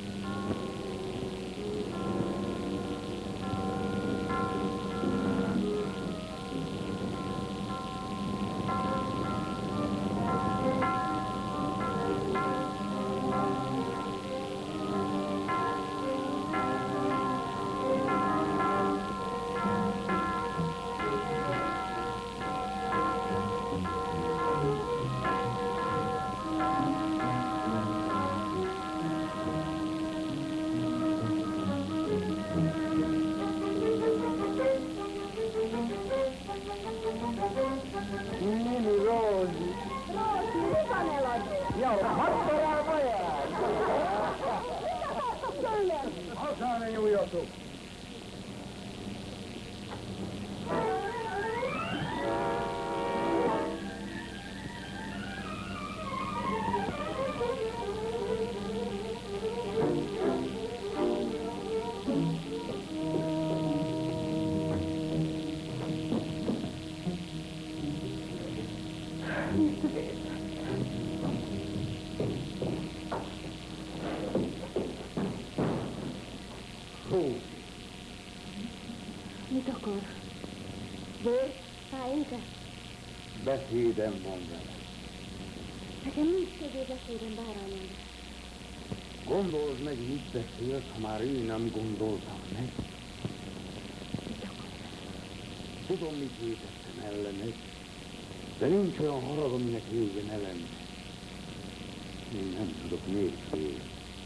Mit akar? Bőr? Pályinke? Beszédem van vele. Nekem nincs kedvé beszédem bárányomra. Gondold meg, mit beszélt, ha már én nem gondoltam meg. Mit akar? Tudom, mit vétettem ellened, de nincs olyan harag, aminek vége ne lenne. Én nem tudok még félni.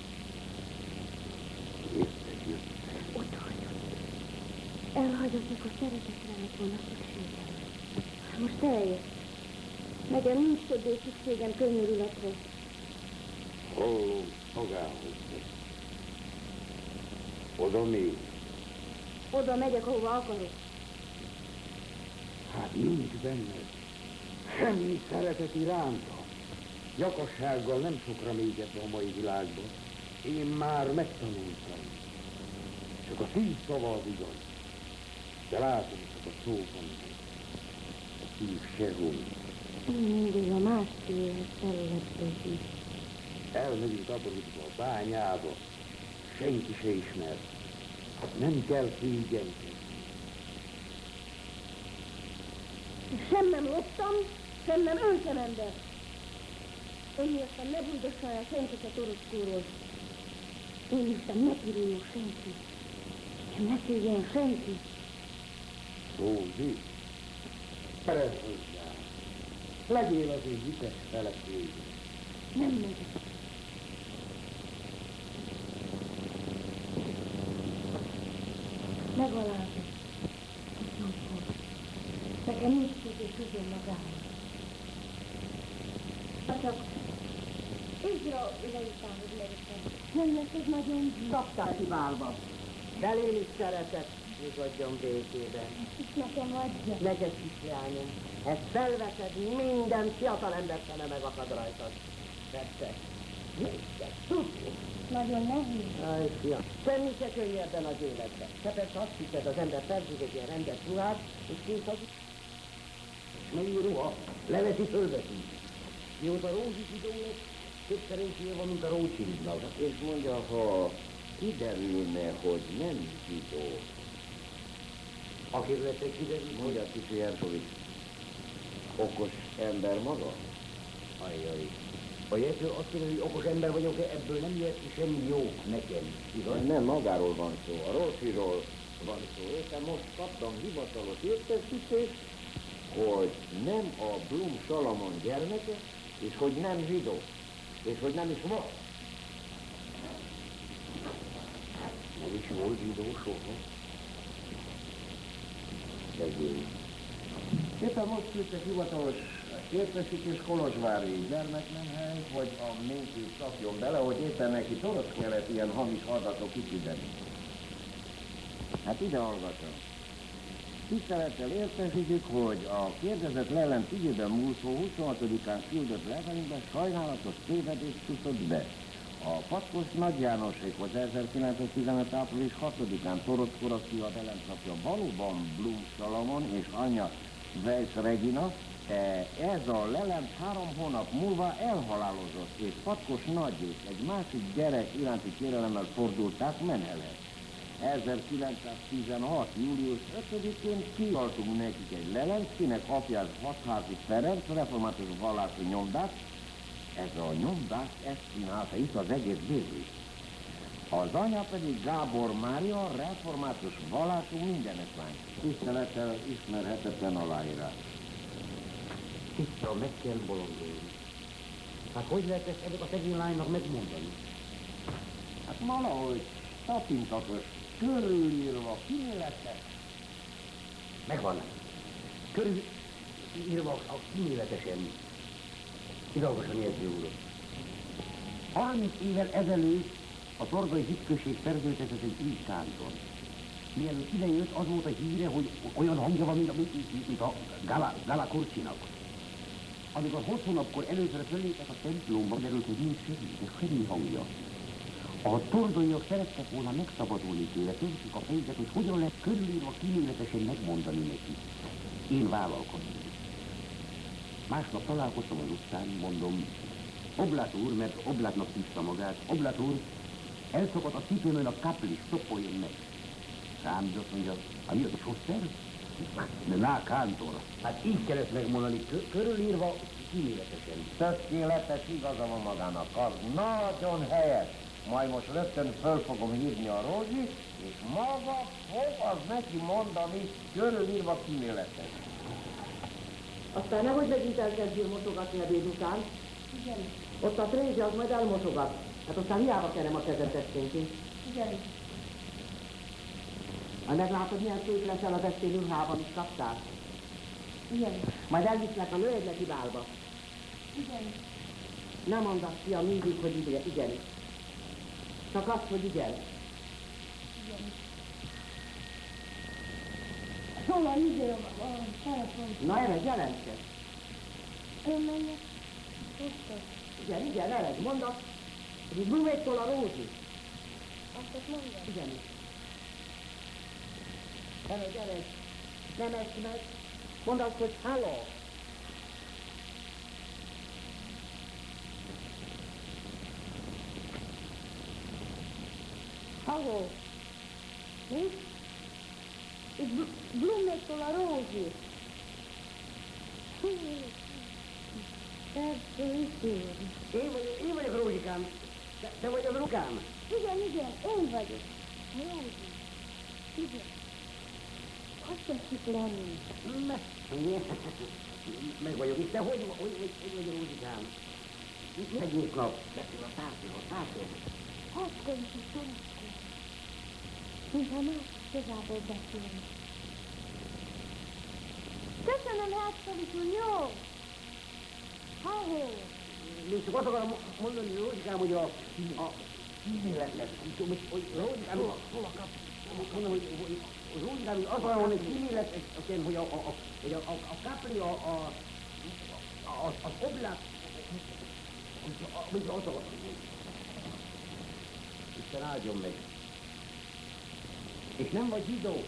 Érted jöttem. Ott hagyott. Elhagyott, mikor szeretetre lett volna szükségem. Most eljött. Nekem nincs többé szükségem könyörületre. Hallom, magához megy. Oda még. Oda megyek, ahova akarok. Hát nincs benned. Semmi szeretet iránta. Jakassággal nem sokra még ebbe a mai világban. Én már megtanultam. Csak a szív szava az igaz. De látom csak a szóban. A szív sehol. Én mindig a más szívhez felületődik. Elmegyünk Abrudba, a bányába. Senki se ismer. Nem kell szégyenkezni. nem loptam, sem nem öltem ember. Én miattam ne bújdosson el senkit a Torockóról. Én miattam ne piruljon senki. Ne széljen senki. Rózsi, perez hozzá. Legyél az én hites feleség. Nem megyek. Megalázom. Nekem nincs közöm magához. Csak éjjel leírtál, hogy megiszem. Nem lesz ez nagyon gyík. Kaptál kiválva. Belém is szeretett, nyugodjon békében. És nekem adja. Negyes kislányom, ezt felveszed, minden fiatal ember szeme megakad rajtad. Persze. Nézd, tudni. Nagyon nehéz. Aj, fiam, semmi se könnyű ebben az életben. Te persze azt hiszed, az ember felzsíg egy ilyen rendes ruhát, és kész az... Mennyi ruha? Leveszi, fölveszi. Mióta Rózsi zsidó lett, több szerencséje van, mint a Rothschildnak. És mondja, ha kiderülne, hogy nem zsidó, Akiről egyszer kiderül, mondja kicsi Erkovics, okos ember maga? Ajjaj. Ha egyszer azt mondja, hogy okos ember vagyok, ebből nem jött ki semmi jó nekem, igaz? Nem magáról van szó, a Rothschildról van szó. Éppen most kaptam hivatalos értesítést, hogy nem a Blum Salamon gyermeke, és hogy nem zsidó, és hogy nem is van. Nem is volt zsidó soha. Szegény. Éppen most küldtek hivatalos értesítés Kolozsvári gyermekmenhely, hogy a ménkét szakjon bele, hogy éppen neki Torock kellett ilyen hamis adatok kiküldeni. Hát ide hallgatom. Tisztelettel értesítjük, hogy a kérdezett lelent ügyében múltó 26-án küldött levelünkben sajnálatos tévedést futott be. A Patkos Nagy Jánosékhoz 1915. április 6-án Torockora fia belemszakja valóban Blum Salamon és anyja Weiss Regina, ez a lelent 3 hónap múlva elhalálozott, és Patkos nagyék egy másik gyerek iránti kérelemmel fordulták Menhelhez. 1916. július 5-én kiadtunk nekik egy lelent, kinek apja Hatházi Ferenc, református vallású nyomdás. Ez a nyomdás ezt csinálta itt az egész végig. Az anya pedig Gábor Mária, református vallású mindenetlány. Tisztelettel ismerhetetlen aláírás. Tiszta, meg kell bolondulni. Hát hogy lehet ezt ennek a szegény lánynak megmondani? Hát valahogy tapintatos, körülírva, kiméletes. Megvan. Körülírva a kíméletesen. Hidalgosan érzi, úr. 30 évvel ezelőtt a Torgai hitközség szerződtetett egy új kánton. Mielőtt idejött, az volt a híre, hogy olyan hangja van, mint a Gala Kurcsinak. Amikor 20 hónapkor először fölépett a templomba, derült, hogy nincs semmi hangja. A tordaiak szerettek volna megszabadulni tőle, töltjük a fejüket, hogy hogyan lehet körülírva kíméletesen megmondani neki. Én vállalkozom. Másnap találkoztam az utcán, mondom, Oblát úr, mert Oblátnak hívta magát, Oblát úr, elszakadt a cipőmön a kaplis, stoppoljon meg. Rám azt mondja, mi az a sosser? Na, kántor. Hát így kell ezt megmondani, körülírva kíméletesen. Tökéletes igaza van magának, az nagyon helyes. Majd most rögtön föl fogom hívni a Rózsit, és maga fog az neki mondani, körülírva kíméletes. Aztán nehogy megint elkezdjél mosogatni ebéd után. Igen. Ott a trézsi az majd elmosogat. Hát aztán hiába kenem a kezed esténként. Igen. Majd meglátod, milyen szép leszel az estén ruhában, is kaptál. Igen. Majd elviszlek a nőednek hibálba. Igen. Nem mondd azt, fiam, mindig, hogy igen. Csak azt, hogy igen. Igen. Szóval idő a telefon. Na erre jelentkezz. Ön menjek. Most. Igen, ered. Mondd azt, hogy Blumétól a Rózsi. Azt mondom. Igen. Ered. Nem ezt meg. Mondd azt, hogy halló. Halló. Mi? Itt Blumétól a Rózsi. Persze, igen. Én vagyok Rózsikám. Te vagy az Rukám? Igen, én vagyok. Rózsi. Igen. Hogy tetszik lenni? Meg vagyok itt. Te hogy vagy Rózsikám? Egész nap. Beszél a társadalom. Akkor is a szoroszkó. Mintha más közából beszélni. Köszönöm, Herceg úr, jó? Ha-hó! Még csak azt akarom mondani, Rózsikám, hogy a kíméletnek, hogy Rózsikám, mondom, hogy Rózsikám, azt akarom mondani, hogy kíméletnek, hogy a kapri, az oblát, mit azt akarom. Isten áldjon meg. És nem vagy zsidó?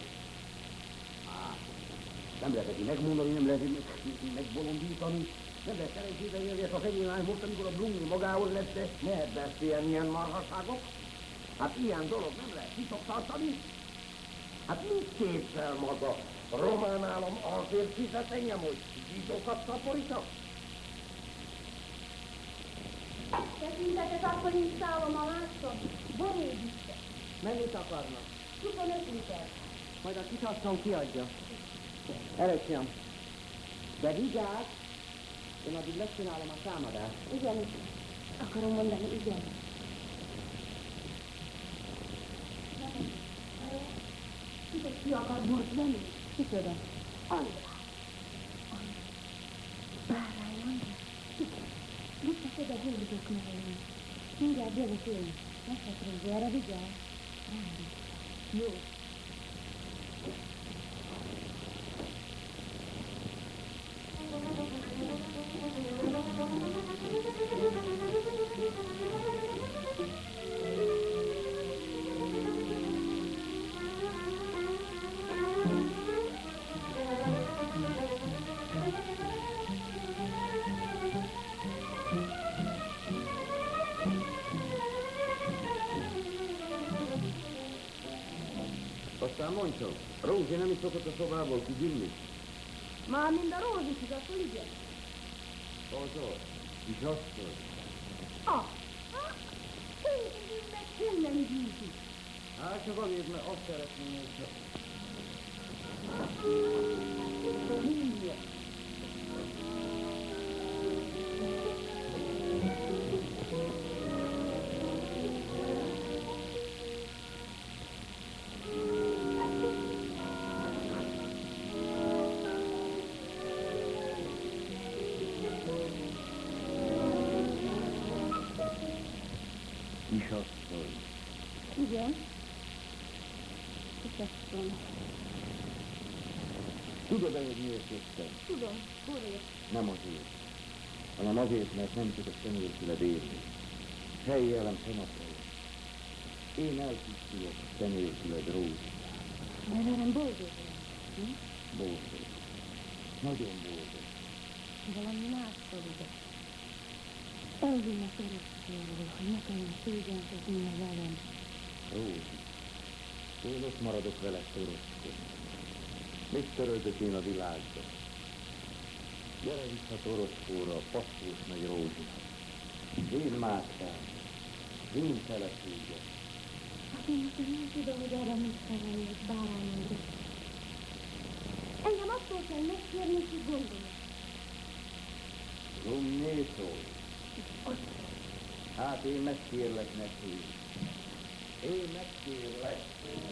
Nem lehet neki megmondani, nem lehet megbolondítani. Nem lehet szerencsében élni ezt a fenyő lány most, amikor a Blumi magához lette. Ne beszéljen ilyen marhaságok. Hát ilyen dolog nem lehet titok tartani. Hát mit képzel maga? Román állam azért fizet engem, hogy zsidókat szaporítsak? Tekintetet akkor is szállom a látszom. Borédítsek. Mennyit akarnak? 25 liter. Majd a kisasszony kiadja. Előcsöm. De vigyázz! Én addig megcsinálom a támadást. Igen, akarom mondani, igen. Tudod, ki akar most venni? Kicsoda? András. Bárány András? Igen. Visszaszed a húrgok mellé. Mindjárt jövök én. Mehetről, erre vigyázz. Rendben. Jó. Aztán mondj csak, Rózsi nem is szokott a szobából kigyűlni? Már mind a rózsisigató, igen? Az, kisasszony. Meg külön gyűjti. Hát csak azért, mert azt szeretném, hogy csak... Kisasszony. Igen. Kisasszony. Tudod-e, hogy miért jöttem? Tudom, hol Nem azért, hanem azért, mert nem tudok se nélküled élni. Se éjjelem, se napra. Én elpusztulok se nélküled, Rózsi. De velem boldog vagy. Boldog. Nagyon boldog. Valami mástól ide. Elvinnek örökkéről, hogy ne kelljen szégyenkeznie velem. Rózsi, én ott maradok veled torockodni. Mit törődök én a világba? Gyere vissza Torockóra, a passzós nagy Rózsinak. Én mászkám, én feleségem. Hát én most nem tudom, hogy erre mit felelni, bárányomra. Engem attól kell megkérni, hogy gondolom. Rumné szól. Hát én megkérlek neki. Én megkérlek.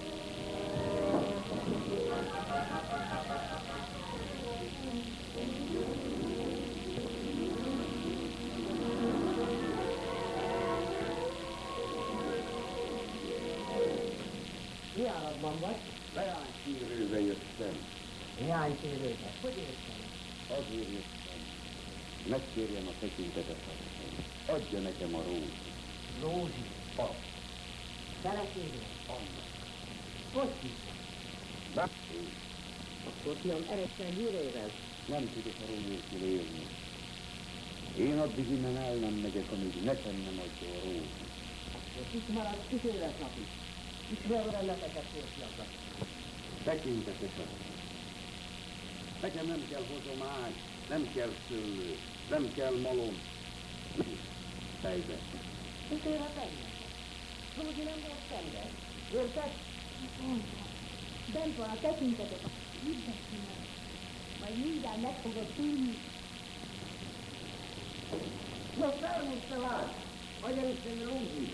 Járatban vagy? Leányszínrőbe jöttem. Leányszínrőbe. Hogy értem? Azért jöttem. Megkérjem a tekintetet. Adja nekem a Rózsi. Rózsi. Az. Feleségre. Annak. Hogy hiszem? Nem. Akkor fiam erősen hírével. Nem tudok a Rózsitól élni. Én addig innen el nem megyek, amíg nekem nem adja a Rózsi. És itt marad kísérlet napig. Ismerve rengeteket férfiaknak. Tekintetesek. Nekem nem kell hozom ágy. Nem kell szőlő, nem kell malom. Fejbe. Ütél a fejnek. Rózsi nem volt szenved. Érted? Bent van a tekintetek. Ügyeszi meg. Majd mindjárt meg fogod tudni. Na, szervusz, te lány! Hogyan is tenni, Rózsi?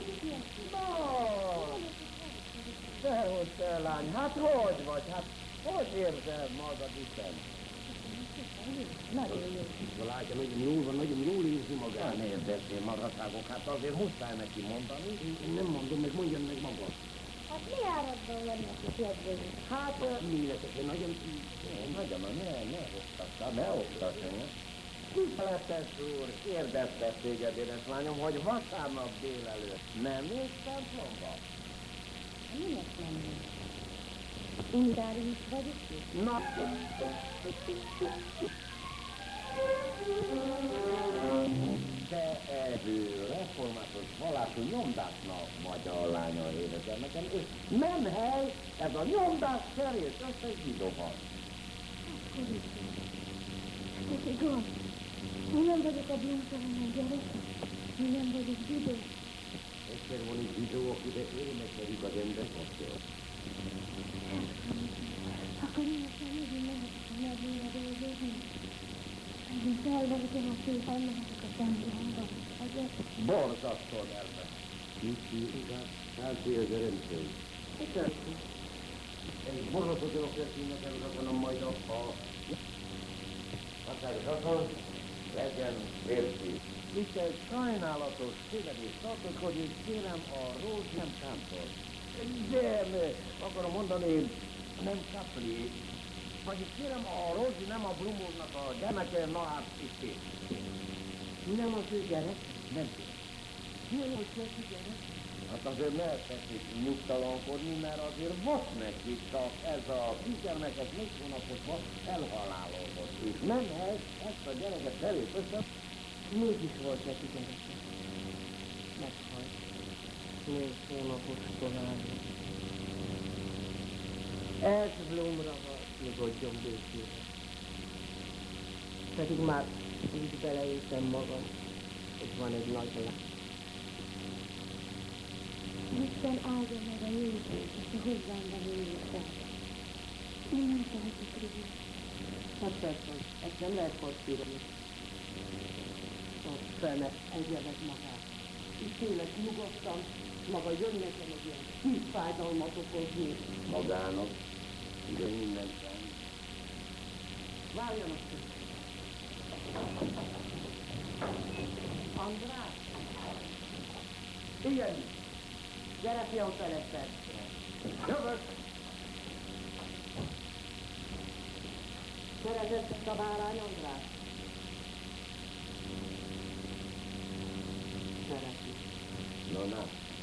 Szervusz, te lány! Hát hogy vagy? Hát hogy érzed magad itten? Nagyon jó. Látja, nagyon jól érzi magát. Ne érdeklél marhaságok, hát azért muszáj neki mondani. Én nem mondom, meg mondjam meg maga. Hát mi áradban vannak a kedvezők? Hát, Mi leszek, én nagyon nagyon, ne oktass, Tiszteletes úr, kérdeztek téged, édeslányom, hogy vasárnap délelőtt nem mész templomba? Minek nem jó? Undárius vagyok itt? Na, te evő, református vallású nyomdásnak vagy a lánya énekel nekem, és nem hely, ez a nyomdás szerés, összes zsidóban. Hát igaz. Én nem vagyok a Blumszonon gyerek. Én nem vagyok zsidó. egyszer van egy zsidó, akire énekelik az embereket. Akkor én aztán megint mehetek a medvére dolgozni. Megint felvezetem a szép annahatok a templomba. Azért Borzasztó elve. Kicsi, igaz, elfél az eremtől. Egy borzasztó kertűnek elrakonom majd a Határozatlan, legyen férfi. Itt egy sajnálatos tévedés tartozkodik, és kérem a Rózs nem táncol. De akarom mondani, nem kapli. Vagyis kérem a Rózsi nem a Blumónak a gyermeke, na hát itt. nem az ő gyerek. Nem. Nem az ő gyerek. Hát azért ne teszik nyugtalankodni, mert azért most megvittak ez a kisgyermeket 4 hónaposban elhalálolzott. És nem hely ezt a gyereket felét össze. Mégis volt neki gyereke. Meghalt. 4 hónapos tovább. Ez Blumra van, nyugodjon békére. Pedig már úgy beleéltem magam, hogy van egy nagy lány. Isten áldja meg a józét, és a hozzám való életet. Én nem tehetek róla. Hát persze, ezt nem lehet faszírni. A fene egye meg magát. És tényleg nyugodtan, maga jön nekem az ilyen szívfájdalmat okozni. Magának, de minden szám. Várjanak ki. András? Igen, Gyere, fiam, fel egy percre. jövök! Szeretett ezt a bárány, András? Szereti. No, na.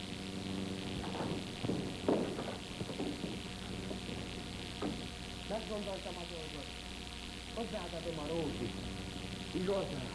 Meggondoltam a dolgot. Hozzáadom a Rózsit. Igazán.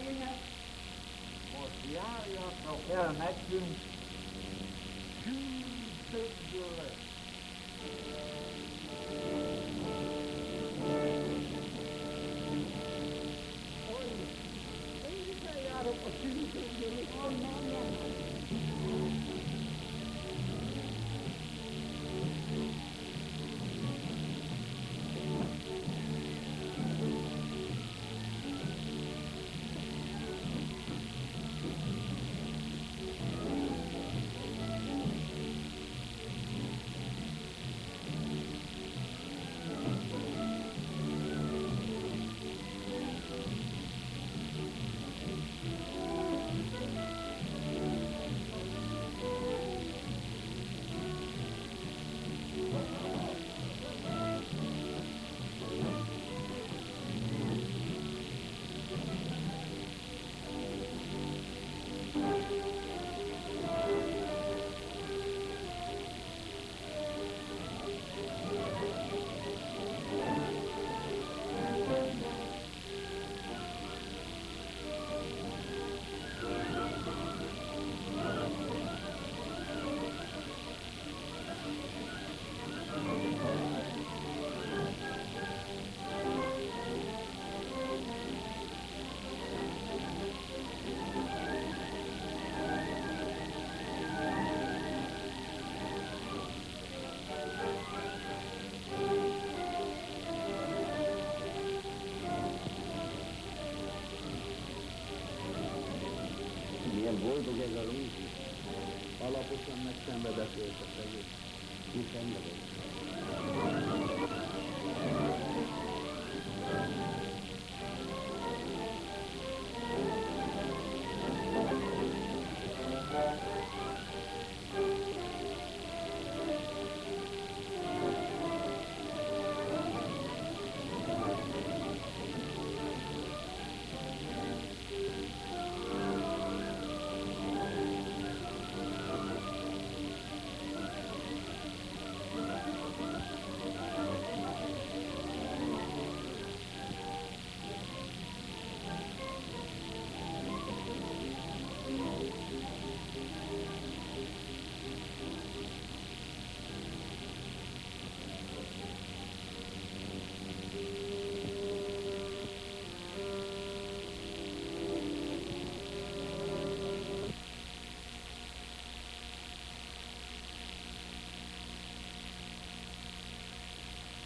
lényeg, most járjatok el nekünk csűrtöbből. Én járok a csűrtöbből, onnan. Milyen boldog ez a Luigi. Alaposan megszenvedett őt a segít. Mi szenvedett?